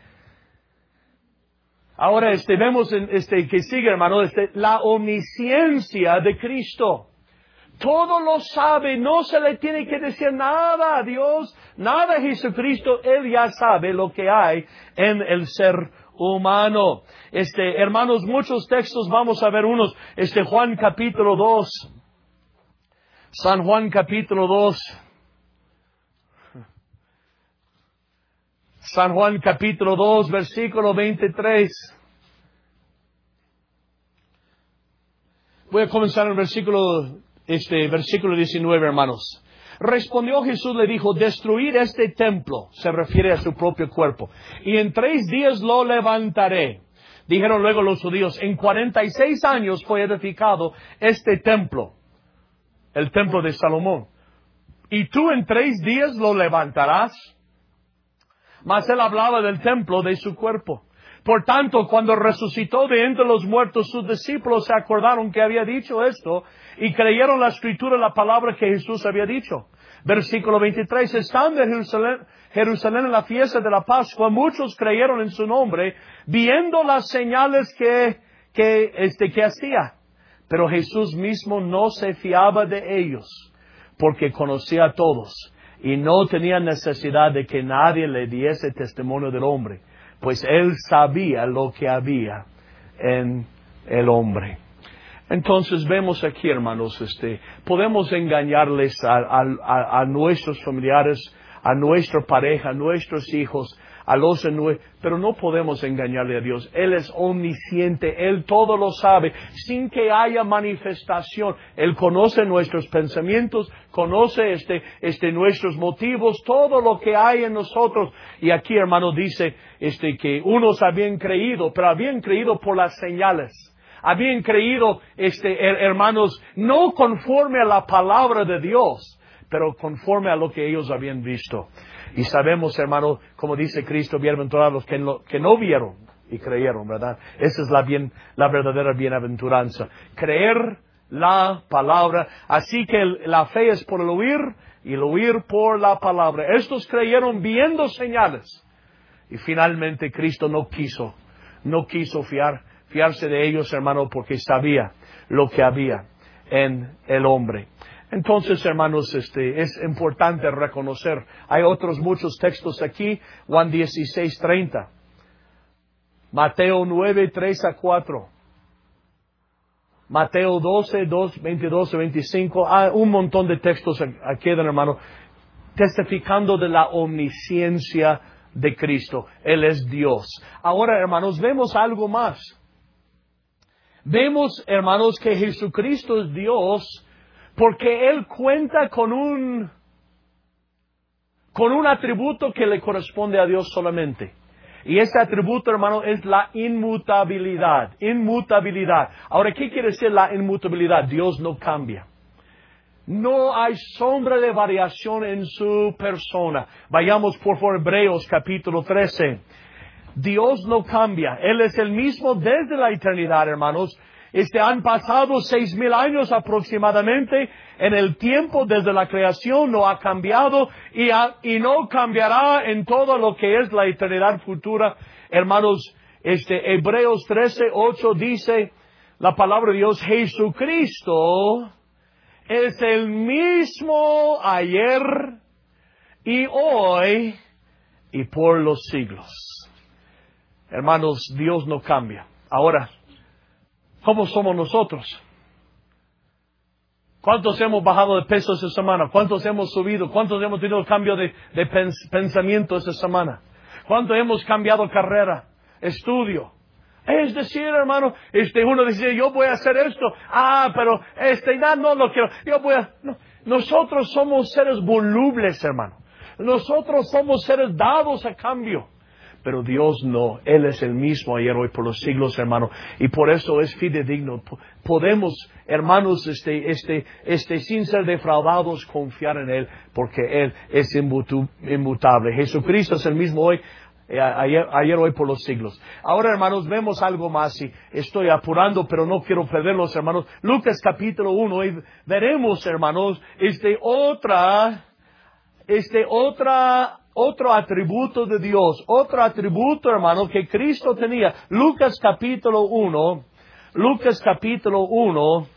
Ahora, este, vemos, en, este, que sigue, hermano, este, la omnisciencia de Cristo. Todo lo sabe, no se le tiene que decir nada a Dios, nada a Jesucristo, Él ya sabe lo que hay en el ser humano. Este, hermanos, muchos textos, vamos a ver unos, este, Juan capítulo dos, San Juan capítulo dos, San Juan capítulo dos, versículo veintitrés. Voy a comenzar en el versículo, este, versículo diecinueve, hermanos. Respondió Jesús, le dijo, destruir este templo, se refiere a su propio cuerpo, y en tres días lo levantaré. Dijeron luego los judíos, en cuarenta y seis años fue edificado este templo, el templo de Salomón, y tú en tres días lo levantarás. Mas él hablaba del templo de su cuerpo. Por tanto, cuando resucitó de entre los muertos, sus discípulos se acordaron que había dicho esto y creyeron la escritura, la palabra que Jesús había dicho. Versículo veintitrés, estando en Jerusalén, Jerusalén en la fiesta de la Pascua, muchos creyeron en su nombre, viendo las señales que, que, este, que hacía. Pero Jesús mismo no se fiaba de ellos, porque conocía a todos. Y no tenía necesidad de que nadie le diese testimonio del hombre, pues él sabía lo que había en el hombre. Entonces vemos aquí, hermanos, este, podemos engañarles a, a, a nuestros familiares, a nuestra pareja, a nuestros hijos, a los enue, pero no podemos engañarle a Dios. Él es omnisciente, Él todo lo sabe, sin que haya manifestación. Él conoce nuestros pensamientos, conoce este, este, nuestros motivos, todo lo que hay en nosotros. Y aquí, hermano, dice, este, que unos habían creído, pero habían creído por las señales. Habían creído, este, hermanos, no conforme a la palabra de Dios, pero conforme a lo que ellos habían visto. Y sabemos, hermano, como dice Cristo, bienaventurados los que no, que no vieron y creyeron, ¿verdad? Esa es la, bien, la verdadera bienaventuranza. Creer la palabra. Así que el, la fe es por el oír y el oír por la palabra. Estos creyeron viendo señales. Y finalmente Cristo no quiso, no quiso fiar, fiarse de ellos, hermano, porque sabía lo que había en el hombre. Entonces, hermanos, este, es importante reconocer. Hay otros muchos textos aquí. Juan dieciséis, treinta. Mateo nueve, tres a cuatro. Mateo doce, dos, veintidós a veinticinco. Hay un montón de textos aquí, hermano, testificando de la omnisciencia de Cristo. Él es Dios. Ahora, hermanos, vemos algo más. Vemos, hermanos, que Jesucristo es Dios, porque Él cuenta con un, con un atributo que le corresponde a Dios solamente. Y ese atributo, hermano, es la inmutabilidad. Inmutabilidad. Ahora, ¿qué quiere decir la inmutabilidad? Dios no cambia. No hay sombra de variación en su persona. Vayamos por favor, Hebreos capítulo trece. Dios no cambia. Él es el mismo desde la eternidad, hermanos. Este, han pasado seis mil años aproximadamente en el tiempo desde la creación, no ha cambiado y, ha, y no cambiará en todo lo que es la eternidad futura. Hermanos, este, Hebreos trece, ocho dice la palabra de Dios, Jesucristo es el mismo ayer y hoy y por los siglos. Hermanos, Dios no cambia. Ahora, ¿cómo somos nosotros? ¿Cuántos hemos bajado de peso esta semana? ¿Cuántos hemos subido? ¿Cuántos hemos tenido cambio de, de pens- pensamiento esta semana? ¿Cuántos hemos cambiado carrera, estudio? Es decir, hermano, este, uno dice, yo voy a hacer esto. Ah, pero este, no, no lo quiero. Yo voy a, no. Nosotros somos seres volubles, hermano. Nosotros somos seres dados a cambio. Pero Dios no. Él es el mismo ayer, hoy, por los siglos, hermano. Y por eso es fidedigno. Podemos, hermanos, este, este, este, sin ser defraudados, confiar en Él, porque Él es inmutable. Jesucristo es el mismo hoy, ayer, ayer, hoy, por los siglos. Ahora, hermanos, vemos algo más. Y estoy apurando, pero no quiero perderlos, hermanos. Lucas capítulo uno. Y veremos, hermanos, este, otra, este, otra, Otro atributo de Dios, otro atributo, hermano, que Cristo tenía. Lucas capítulo uno, Lucas capítulo uno,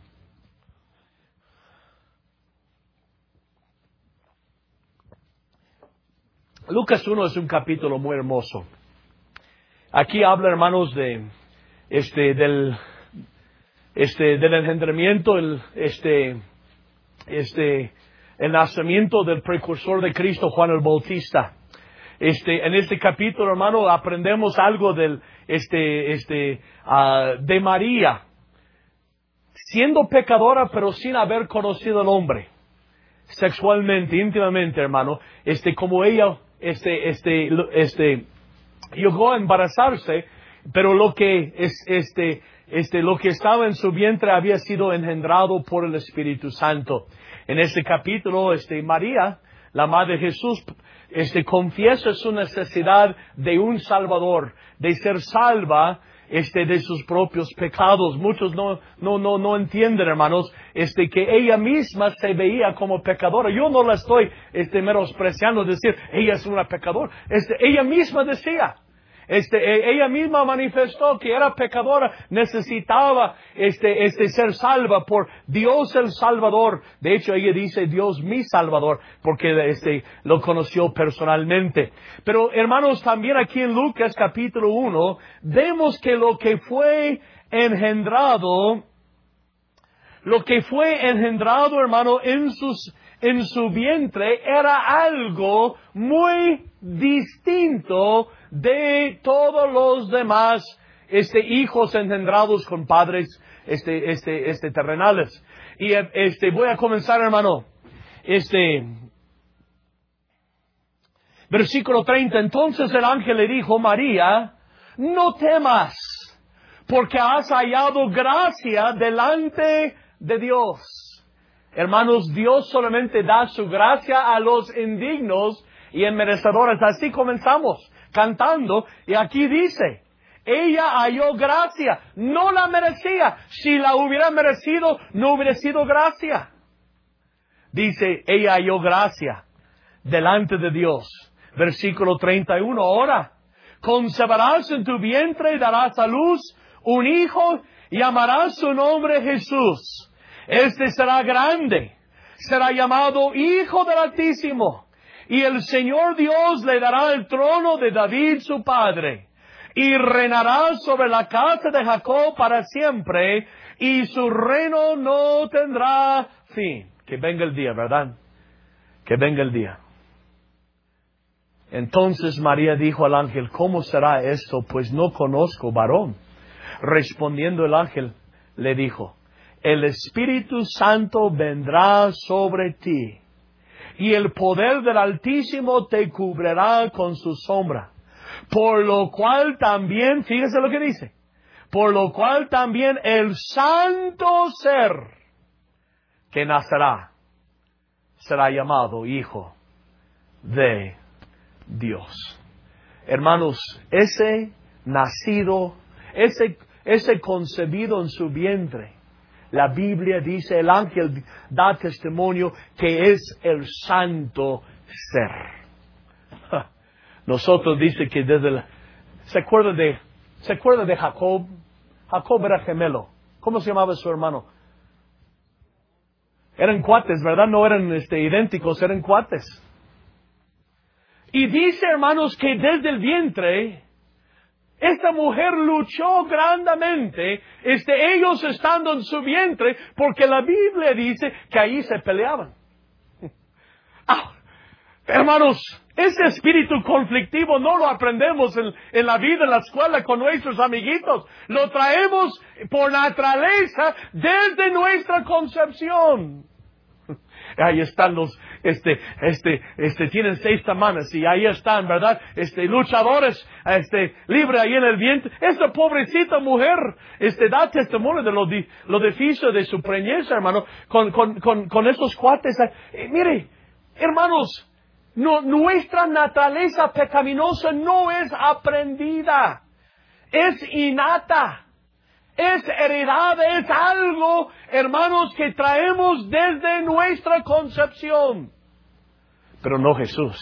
Lucas uno es un capítulo muy hermoso. Aquí habla, hermanos, de, este, del, este, del engendramiento, el, este, este, el nacimiento del precursor de Cristo, Juan el Bautista. Este, en este capítulo, hermano, aprendemos algo del, este, este, uh, de María, siendo pecadora, pero sin haber conocido al hombre, sexualmente, íntimamente, hermano, este, como ella, este, este, este, llegó a embarazarse, pero lo que es, este, este, lo que estaba en su vientre había sido engendrado por el Espíritu Santo. En este capítulo, este, María, la madre de Jesús, este, confiesa su necesidad de un Salvador, de ser salva, este, de sus propios pecados. Muchos no, no, no, no entienden, hermanos, este, que ella misma se veía como pecadora. Yo no la estoy, este, menospreciando, decir, ella es una pecadora. Este, ella misma decía, Este, ella misma manifestó que era pecadora, necesitaba este, este ser salva por Dios el Salvador. De hecho, ella dice Dios mi Salvador, porque este, lo conoció personalmente. Pero, hermanos, también aquí en Lucas capítulo uno, vemos que lo que fue engendrado, lo que fue engendrado, hermano, en sus, en su vientre era algo muy distinto de todos los demás este, hijos engendrados con padres este, este, este, terrenales. Y este, voy a comenzar, hermano. Este, versículo treinta. Entonces el ángel le dijo, María, no temas, porque has hallado gracia delante de Dios. Hermanos, Dios solamente da su gracia a los indignos y inmerecedores. Así comenzamos, cantando, y aquí dice, ella halló gracia, no la merecía. Si la hubiera merecido, no hubiera sido gracia. Dice, ella halló gracia delante de Dios. Versículo treinta y uno, ahora, concebarás en tu vientre y darás a luz un hijo y llamarás su nombre Jesús. Este será grande, será llamado Hijo del Altísimo, y el Señor Dios le dará el trono de David su padre, y reinará sobre la casa de Jacob para siempre, y su reino no tendrá fin. Que venga el día, ¿verdad? Que venga el día. Entonces María dijo al ángel, ¿cómo será esto? Pues no conozco varón. Respondiendo el ángel, le dijo, el Espíritu Santo vendrá sobre ti, y el poder del Altísimo te cubrirá con su sombra. Por lo cual también, fíjese lo que dice, por lo cual también el santo ser que nacerá será llamado Hijo de Dios. Hermanos, ese nacido, ese, ese concebido en su vientre, la Biblia dice, el ángel da testimonio que es el santo ser. Nosotros dice que desde la, ¿se acuerda de, se acuerda de Jacob? Jacob era gemelo. ¿Cómo se llamaba su hermano? Eran cuates, ¿verdad? No eran este, idénticos, eran cuates. Y dice, hermanos, que desde el vientre, esta mujer luchó grandemente, este, ellos estando en su vientre, porque la Biblia dice que ahí se peleaban. Ah, hermanos, ese espíritu conflictivo no lo aprendemos en, en la vida, en la escuela, con nuestros amiguitos. Lo traemos por naturaleza desde nuestra concepción. Ahí están los, este, este, este, tienen seis tamaños y ahí están, ¿verdad? Este, luchadores, este, libre ahí en el vientre. Esta pobrecita mujer, este, da testimonio de lo, di, lo difícil de su preñez, hermano, con, con, con, con estos cuates. Eh, mire, hermanos, no, nuestra naturaleza pecaminosa no es aprendida, es innata. Es heredada, es algo, hermanos, que traemos desde nuestra concepción. Pero no Jesús.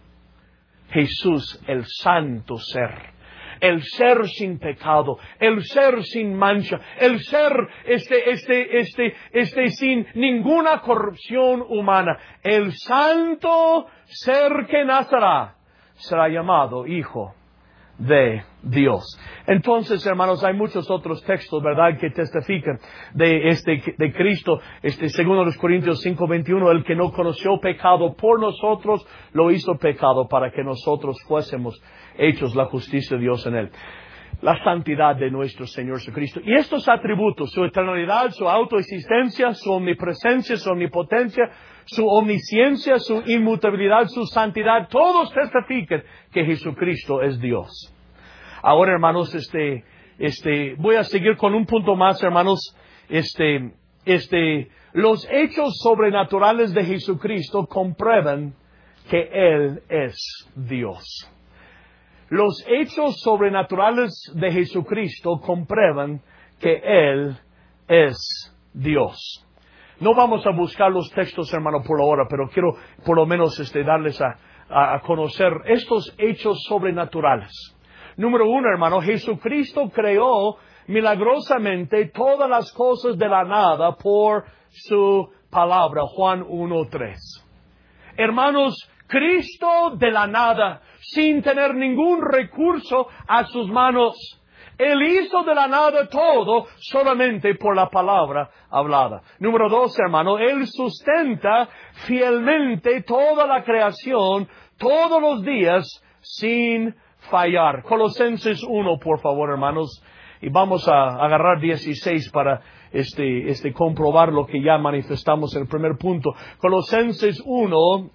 Jesús, el santo ser. El ser sin pecado. El ser sin mancha. El ser, este, este, este, este, sin ninguna corrupción humana. El santo ser que nacerá será llamado Hijo de Dios. Entonces, hermanos, hay muchos otros textos, ¿verdad?, que testifican de este, de Cristo, este, segundo los Corintios cinco veintiuno, el que no conoció pecado por nosotros, lo hizo pecado para que nosotros fuésemos hechos la justicia de Dios en él. La santidad de nuestro Señor Jesucristo. Y estos atributos, su eternidad, su autoexistencia, su omnipresencia, su omnipotencia, su omnisciencia, su inmutabilidad, su santidad, todos testifican que Jesucristo es Dios. Ahora, hermanos, este, este, voy a seguir con un punto más, hermanos. Este, este, los hechos sobrenaturales de Jesucristo comprueban que Él es Dios. Los hechos sobrenaturales de Jesucristo comprueban que Él es Dios. No vamos a buscar los textos, hermano, por ahora, pero quiero por lo menos este, darles a, a, a conocer estos hechos sobrenaturales. Número uno, hermano, Jesucristo creó milagrosamente todas las cosas de la nada por su palabra. Juan uno tres. Hermanos, Cristo de la nada, sin tener ningún recurso a sus manos, Él hizo de la nada todo solamente por la palabra hablada. Número dos, hermano, Él sustenta fielmente toda la creación todos los días sin fallar. Colosenses uno, por favor, hermanos. Y vamos a agarrar dieciséis para este, este comprobar lo que ya manifestamos en el primer punto. Colosenses uno,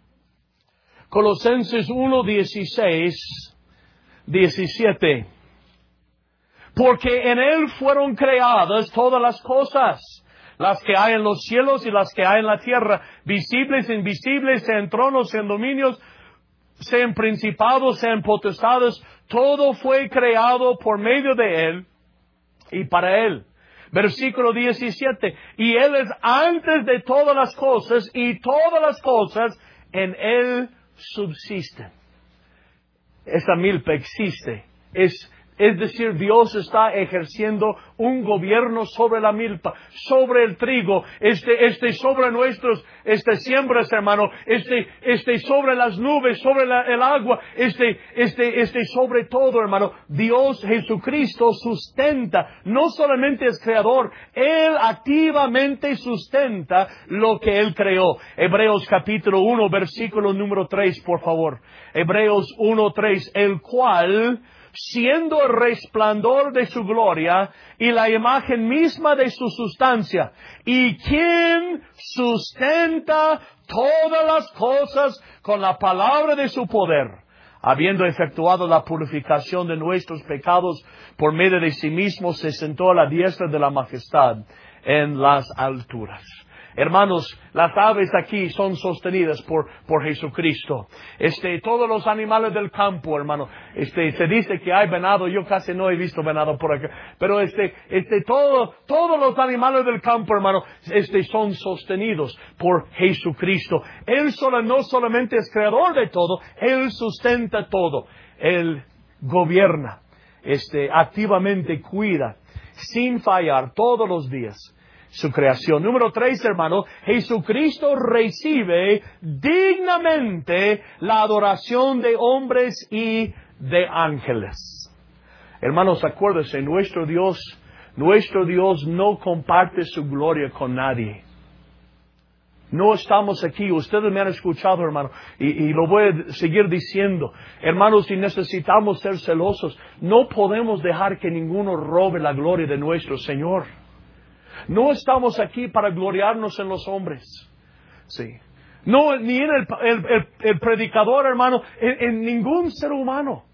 Colosenses uno, dieciséis, diecisiete. Porque en Él fueron creadas todas las cosas, las que hay en los cielos y las que hay en la tierra, visibles e invisibles, sean tronos, sean dominios, sean principados, sean potestades, todo fue creado por medio de Él y para Él. Versículo diecisiete. Y Él es antes de todas las cosas y todas las cosas en Él subsisten. Esa milpa existe. Es Es decir, Dios está ejerciendo un gobierno sobre la milpa, sobre el trigo, este, este sobre nuestros, este siembras, hermano, este, este sobre las nubes, sobre la, el agua, este, este, este sobre todo, hermano. Dios Jesucristo sustenta, no solamente es creador, Él activamente sustenta lo que Él creó. Hebreos capítulo uno, versículo número tres, por favor. Hebreos uno, tres, el cual, siendo el resplandor de su gloria y la imagen misma de su sustancia, y quien sustenta todas las cosas con la palabra de su poder, habiendo efectuado la purificación de nuestros pecados por medio de sí mismo, se sentó a la diestra de la majestad en las alturas. Hermanos, las aves aquí son sostenidas por, por Jesucristo. Este, todos los animales del campo, hermano, este, se dice que hay venado, yo casi no he visto venado por acá, pero este, este, todo, todos los animales del campo, hermano, este, son sostenidos por Jesucristo. Él solo, no solamente es creador de todo, Él sustenta todo. Él gobierna, este, activamente cuida, sin fallar, todos los días, su creación. Número tres, hermano, Jesucristo recibe dignamente la adoración de hombres y de ángeles. Hermanos, acuérdense, nuestro Dios, nuestro Dios no comparte su gloria con nadie. No estamos aquí, ustedes me han escuchado, hermano, y, y lo voy a seguir diciendo. Hermanos, si necesitamos ser celosos, no podemos dejar que ninguno robe la gloria de nuestro Señor. No estamos aquí para gloriarnos en los hombres. Sí. No, ni en el, el, el, el predicador, hermano, en, en ningún ser humano.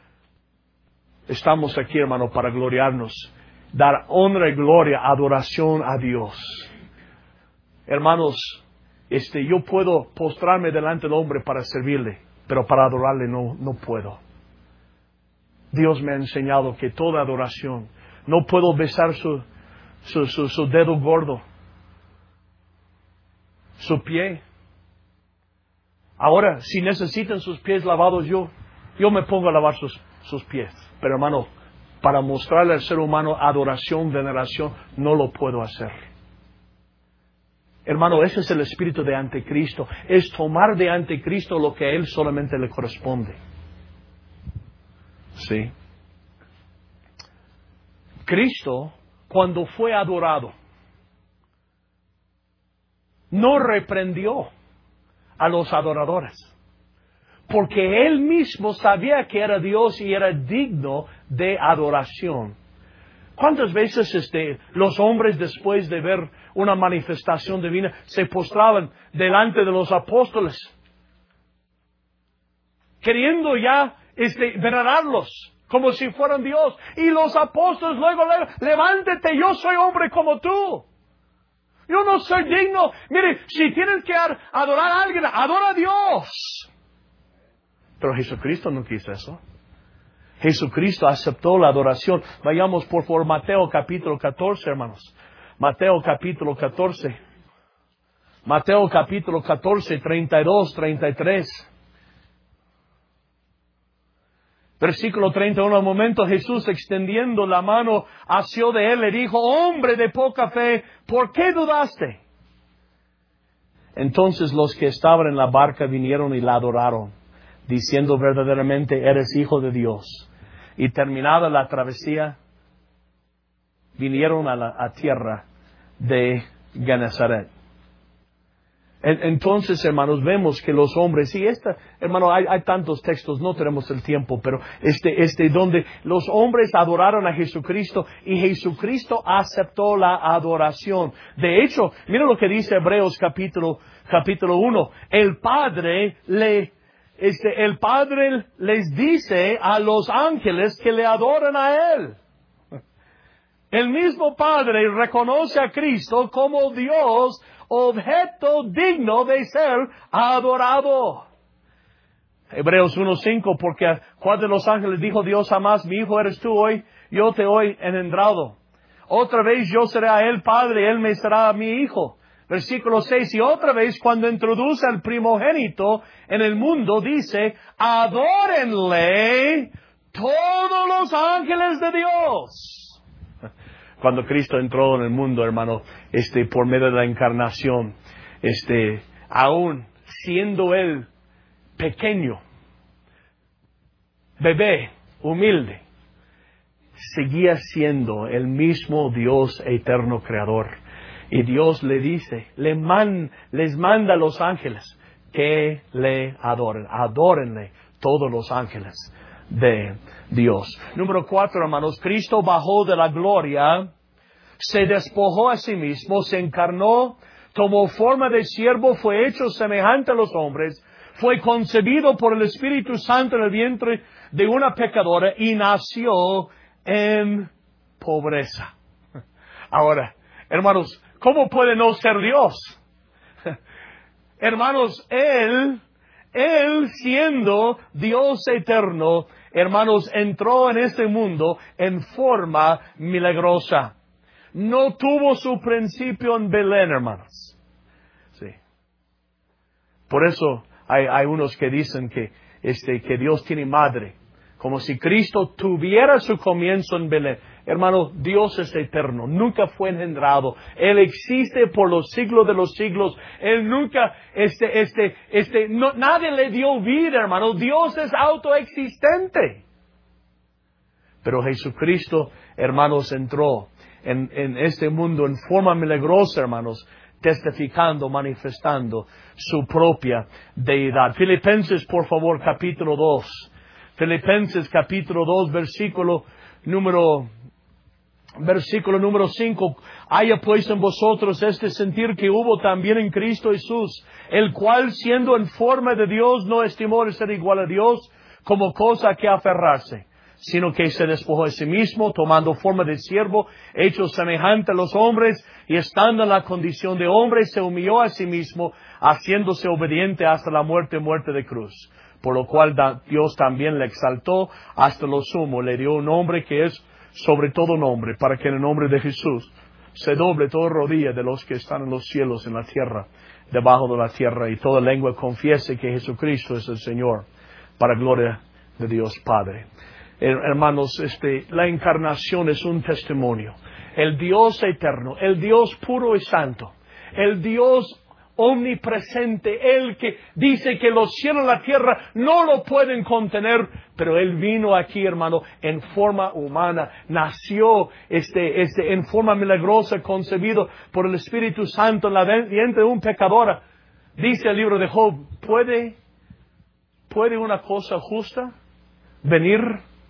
Estamos aquí, hermano, para gloriarnos, dar honra y gloria, adoración a Dios. Hermanos, este, yo puedo postrarme delante del hombre para servirle, pero para adorarle no, no puedo. Dios me ha enseñado que toda adoración, no puedo besar su Su, su, su dedo gordo, su pie. Ahora, si necesitan sus pies lavados, yo, yo me pongo a lavar sus, sus pies. Pero hermano, para mostrarle al ser humano adoración, veneración, no lo puedo hacer. Hermano, ese es el espíritu de anticristo. Es tomar de anticristo lo que a él solamente le corresponde. ¿Sí? Cristo, cuando fue adorado, no reprendió a los adoradores, porque Él mismo sabía que era Dios y era digno de adoración. ¿Cuántas veces este, los hombres, después de ver una manifestación divina, se postraban delante de los apóstoles, queriendo ya este, venerarlos como si fueran Dios? Y los apóstoles luego, levántate, yo soy hombre como tú. Yo no soy digno. Mire, si tienes que adorar a alguien, adora a Dios. Pero Jesucristo no quiso eso. Jesucristo aceptó la adoración. Vayamos por favor Mateo capítulo catorce, hermanos. Mateo capítulo catorce. Mateo capítulo catorce, treinta y dos, treinta y tres. Versículo treinta y uno, al momento Jesús, extendiendo la mano, asió de él, le dijo: hombre de poca fe, ¿por qué dudaste? Entonces los que estaban en la barca vinieron y la adoraron, diciendo: verdaderamente eres hijo de Dios. y terminada la travesía, vinieron a la a tierra de Genezaret. Entonces, hermanos, vemos que los hombres, y esta, hermano, hay, hay tantos textos, no tenemos el tiempo, pero este, este, donde los hombres adoraron a Jesucristo y Jesucristo aceptó la adoración. De hecho, mira lo que dice Hebreos capítulo, capítulo uno. El Padre le, este, el Padre les dice a los ángeles que le adoren a Él. El mismo Padre reconoce a Cristo como Dios, objeto digno de ser adorado. Hebreos uno cinco, porque a Juan de los ángeles dijo Dios jamás, mi hijo eres tú hoy, yo te he engendrado. Otra vez yo seré a él padre, él me será a mi hijo. Versículo seis, y otra vez cuando introduce al primogénito en el mundo, dice, adórenle todos los ángeles de Dios. Cuando Cristo entró en el mundo, hermano, este, por medio de la encarnación, este, aún siendo Él pequeño, bebé, humilde, seguía siendo el mismo Dios eterno creador. Y Dios le dice, le man, les manda a los ángeles que le adoren. Adórenle todos los ángeles de Dios. Número cuatro, hermanos, Cristo bajó de la gloria, se despojó a sí mismo, se encarnó, tomó forma de siervo, fue hecho semejante a los hombres, fue concebido por el Espíritu Santo en el vientre de una pecadora y nació en pobreza. Ahora, hermanos, ¿cómo puede no ser Dios? Hermanos, Él, Él siendo Dios eterno, hermanos, entró en este mundo en forma milagrosa. No tuvo su principio en Belén, hermanos. Sí. Por eso hay, hay unos que dicen que, este, que Dios tiene madre. Como si Cristo tuviera su comienzo en Belén. Hermano, Dios es eterno. Nunca fue engendrado. Él existe por los siglos de los siglos. Él nunca, este, este, este, no, nadie le dio vida, hermano. Dios es autoexistente. Pero Jesucristo, hermanos, entró en, en este mundo en forma milagrosa, hermanos, testificando, manifestando su propia deidad. Filipenses, por favor, capítulo dos. Filipenses, capítulo dos, versículo número, versículo número cinco. Haya pues en vosotros este sentir que hubo también en Cristo Jesús, el cual siendo en forma de Dios no estimó el ser igual a Dios como cosa que aferrarse, sino que se despojó de sí mismo, tomando forma de siervo, hecho semejante a los hombres, y estando en la condición de hombre, se humilló a sí mismo, haciéndose obediente hasta la muerte, muerte de cruz. Por lo cual Dios también le exaltó hasta lo sumo, le dio un nombre que es sobre todo nombre, para que en el nombre de Jesús se doble toda rodilla de los que están en los cielos, en la tierra, debajo de la tierra, y toda lengua confiese que Jesucristo es el Señor, para gloria de Dios Padre. Hermanos, este, la encarnación es un testimonio. El Dios eterno, el Dios puro y santo, el Dios omnipresente, el que dice que los cielos y la tierra no lo pueden contener, pero Él vino aquí, hermano, en forma humana, nació este, este, en forma milagrosa, concebido por el Espíritu Santo en la vientre de un pecador. Dice el libro de Job, ¿puede, puede una cosa justa venir?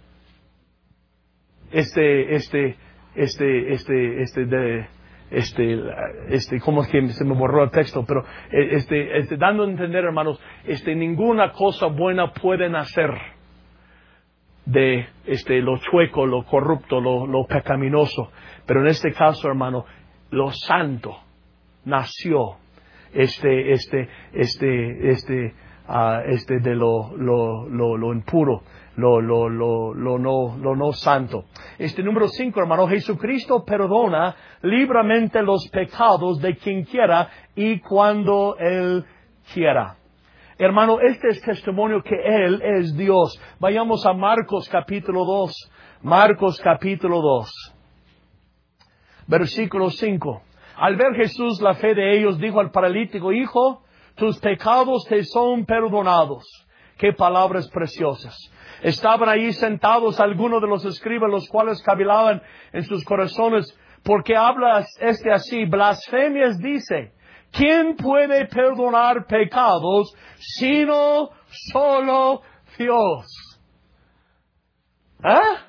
Este, este, este, este, este, de, este, este, ¿cómo es que se me borró el texto? Pero, este, este, dando a entender, hermanos, este, ninguna cosa buena puede nacer de, este, lo chueco, lo corrupto, lo, lo pecaminoso. Pero en este caso, hermano, lo santo nació, este, este, este, este, uh, este, de lo, lo, lo, lo impuro. Lo, lo, lo, lo, no, lo no santo. Este número cinco, hermano, Jesucristo perdona libremente los pecados de quien quiera y cuando Él quiera. Hermano, este es testimonio que Él es Dios. Vayamos a Marcos capítulo dos. Marcos capítulo dos. Versículo cinco. Al ver Jesús la fe de ellos, dijo al paralítico, hijo, tus pecados te son perdonados. Qué palabras preciosas. Estaban ahí sentados algunos de los escribas, los cuales cavilaban en sus corazones. Porque habla este así, blasfemias dice, ¿quién puede perdonar pecados sino solo Dios? ¿Ah?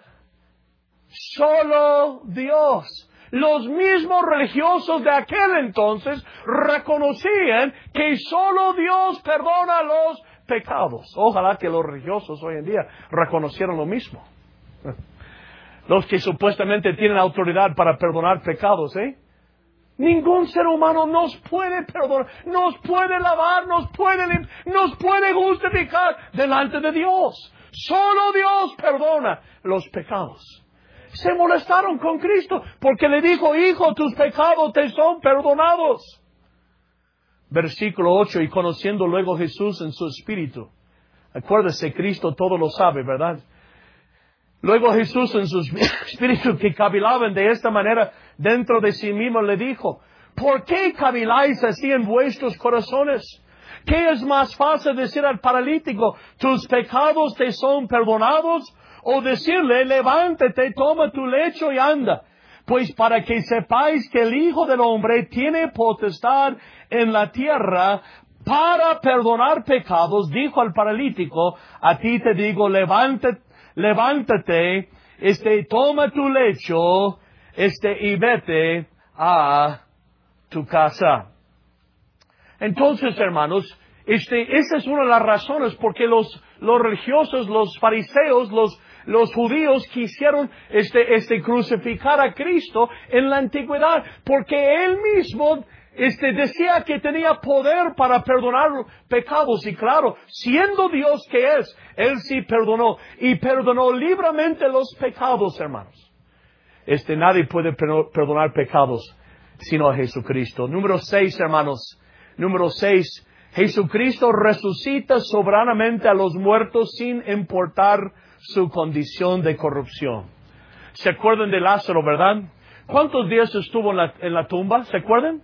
Solo Dios. Los mismos religiosos de aquel entonces reconocían que solo Dios perdona los pecados. Ojalá que los religiosos hoy en día reconocieran lo mismo. Los que supuestamente tienen autoridad para perdonar pecados, ¿eh? Ningún ser humano nos puede perdonar, nos puede lavar, nos puede, nos puede justificar delante de Dios. Solo Dios perdona los pecados. Se molestaron con Cristo porque le dijo, hijo, tus pecados te son perdonados. Versículo ocho, y conociendo luego Jesús en su espíritu. Acuérdese, Cristo todo lo sabe, ¿verdad? Luego Jesús en su espíritu, que cavilaban de esta manera dentro de sí mismo, le dijo, ¿por qué caviláis así en vuestros corazones? ¿Qué es más fácil decir al paralítico, tus pecados te son perdonados? O decirle, levántate, toma tu lecho y anda. Pues para que sepáis que el Hijo del Hombre tiene potestad en la tierra para perdonar pecados, dijo al paralítico, a ti te digo, levántate, levántate, este, toma tu lecho, este, y vete a tu casa. Entonces, hermanos, este, esa es una de las razones porque los, los religiosos, los fariseos, los, los judíos quisieron, este, este, crucificar a Cristo en la antigüedad, porque Él mismo, Este decía que tenía poder para perdonar pecados, y claro, siendo Dios que es, Él sí perdonó, y perdonó libremente los pecados, hermanos. Este, nadie puede perdonar pecados sino a Jesucristo. Número seis, hermanos. Número seis, Jesucristo resucita soberanamente a los muertos sin importar su condición de corrupción. ¿Se acuerdan de Lázaro, verdad? ¿Cuántos días estuvo en la, en la tumba? ¿Se acuerdan?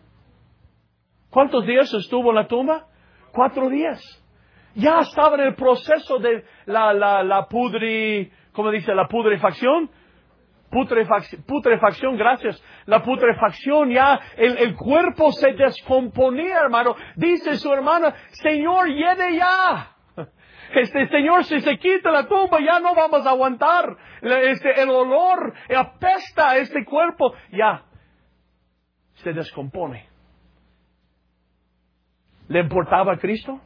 ¿Cuántos días estuvo en la tumba? Cuatro días. Ya estaba en el proceso de la, la, la pudri, ¿cómo dice? La putrefacción. Putrefacción, putrefacción, gracias. La putrefacción, ya el, el cuerpo se descomponía, hermano. Dice su hermana, Señor, llegue ya. Este Señor, si se quita la tumba, ya no vamos a aguantar. Este, el olor apesta a este cuerpo. Ya se descompone. ¿Le importaba a Cristo?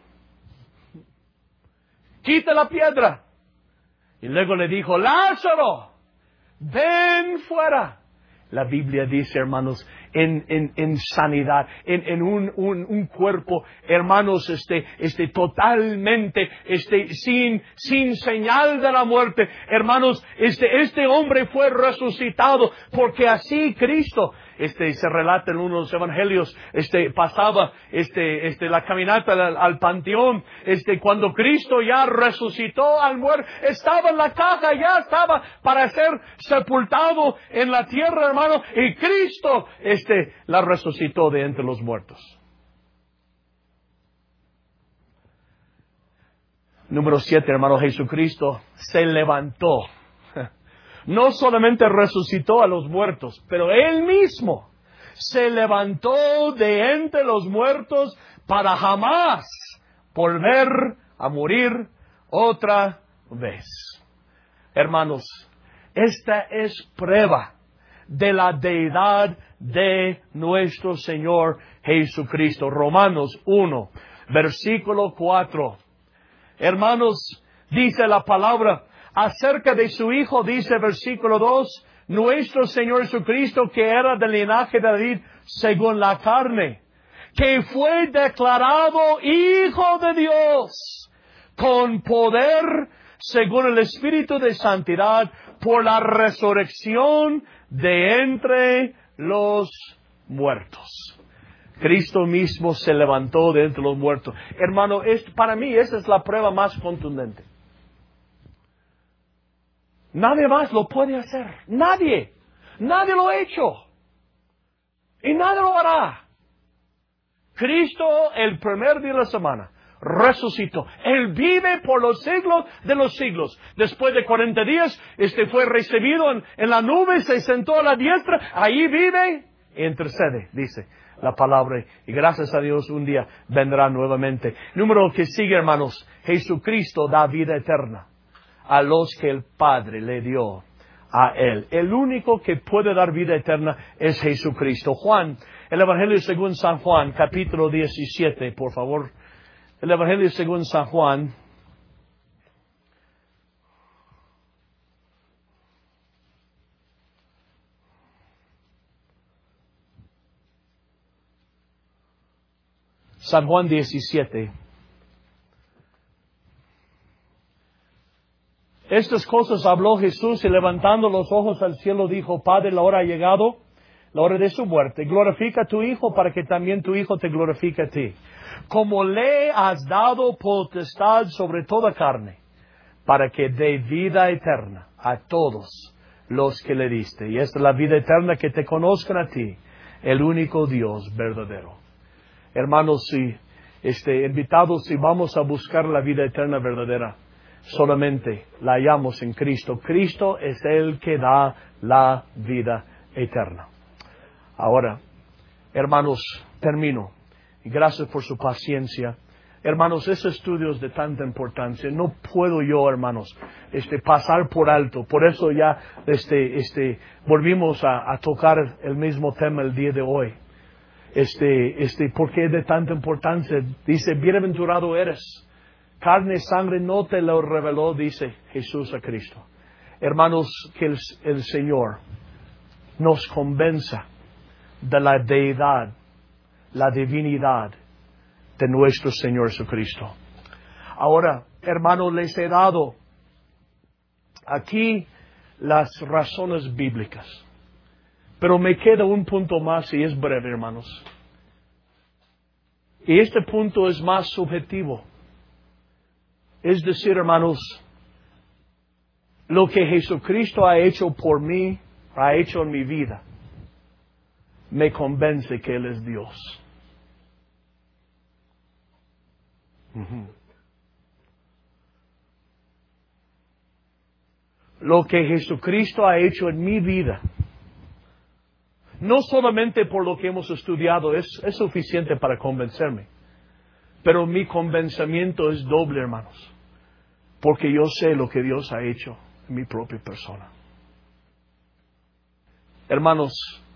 Quita la piedra. Y luego le dijo, Lázaro, ven fuera. La Biblia dice, hermanos, en, en, en sanidad, en, en un, un, un cuerpo, hermanos, este, este, totalmente, este, sin, sin señal de la muerte. Hermanos, este, este hombre fue resucitado, porque así Cristo, este, se relata en uno de los evangelios, este, pasaba, este, este, la caminata al, al panteón, este, cuando Cristo ya resucitó al muerto, estaba en la caja, ya estaba para ser sepultado en la tierra, hermano, y Cristo, este, la resucitó de entre los muertos. Número siete, hermano, Jesucristo se levantó. No solamente resucitó a los muertos, pero Él mismo se levantó de entre los muertos para jamás volver a morir otra vez. Hermanos, esta es prueba de la deidad de nuestro Señor Jesucristo. Romanos uno, versículo cuatro. Hermanos, dice la palabra acerca de su Hijo, dice versículo dos, nuestro Señor Jesucristo, que era del linaje de David según la carne, que fue declarado Hijo de Dios con poder según el Espíritu de Santidad por la resurrección de entre los muertos. Cristo mismo se levantó de entre los muertos. Hermano, es, para mí esa es la prueba más contundente. Nadie más lo puede hacer. Nadie. Nadie lo ha hecho. Y nadie lo hará. Cristo, el primer día de la semana, resucitó. Él vive por los siglos de los siglos. Después de cuarenta días, este fue recibido en, en la nube, se sentó a la diestra, ahí vive e intercede, dice la palabra. Y gracias a Dios un día vendrá nuevamente. Número que sigue, hermanos. Jesucristo da vida eterna a los que el Padre le dio a Él. El único que puede dar vida eterna es Jesucristo. Juan, el Evangelio según San Juan, capítulo diecisiete, por favor. El Evangelio según San Juan. San Juan diecisiete. Estas cosas habló Jesús y levantando los ojos al cielo dijo, Padre, la hora ha llegado, la hora de su muerte. Glorifica a tu Hijo para que también tu Hijo te glorifique a ti. Como le has dado potestad sobre toda carne, para que dé vida eterna a todos los que le diste. Y esta es la vida eterna, que te conozcan a ti, el único Dios verdadero. Hermanos, si este, invitados, si vamos a buscar la vida eterna verdadera, solamente la hallamos en Cristo. Cristo es el que da la vida eterna. Ahora, hermanos, termino. Y gracias por su paciencia. Hermanos, ese estudio es de tanta importancia. No puedo yo, hermanos, este, pasar por alto. Por eso ya este, este, volvimos a, a tocar el mismo tema el día de hoy. Este, este, ¿por qué de tanta importancia? Dice, bienaventurado eres. Carne y sangre no te lo reveló, dice Jesús a Cristo. Hermanos, que el, el Señor nos convenza de la deidad, la divinidad de nuestro Señor Jesucristo. Ahora, hermanos, les he dado aquí las razones bíblicas. Pero me queda un punto más y es breve, hermanos. Y este punto es más subjetivo. Es decir, hermanos, lo que Jesucristo ha hecho por mí, ha hecho en mi vida, me convence que Él es Dios. Uh-huh. Lo que Jesucristo ha hecho en mi vida, no solamente por lo que hemos estudiado, es, es suficiente para convencerme. Pero mi convencimiento es doble, hermanos. Porque yo sé lo que Dios ha hecho en mi propia persona. Hermanos,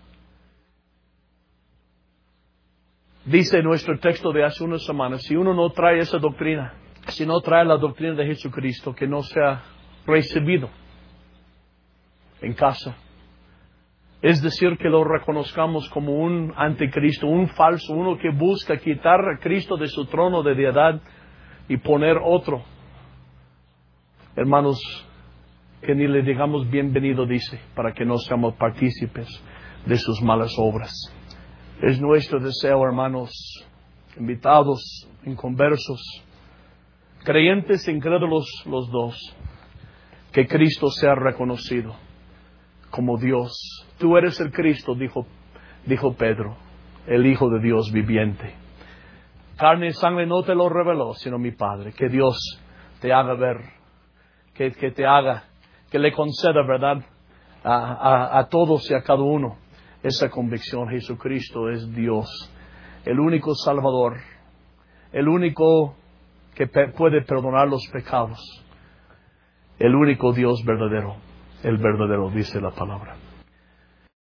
dice nuestro texto de hace unas semanas, si uno no trae esa doctrina, si no trae la doctrina de Jesucristo, que no sea recibido en casa, es decir, que lo reconozcamos como un anticristo, un falso, uno que busca quitar a Cristo de su trono de deidad y poner otro. Hermanos, que ni le digamos bienvenido, dice, para que no seamos partícipes de sus malas obras. Es nuestro deseo, hermanos, invitados, inconversos, creyentes, incrédulos, los dos, que Cristo sea reconocido como Dios. Tú eres el Cristo, dijo, dijo Pedro, el Hijo de Dios viviente. Carne y sangre no te lo reveló, sino mi Padre. Que Dios te haga ver, que, que te haga, que le conceda, ¿verdad?, a, a, a todos y a cada uno esa convicción. Jesucristo es Dios, el único Salvador, el único que pe- puede perdonar los pecados, el único Dios verdadero, el verdadero, dice la palabra.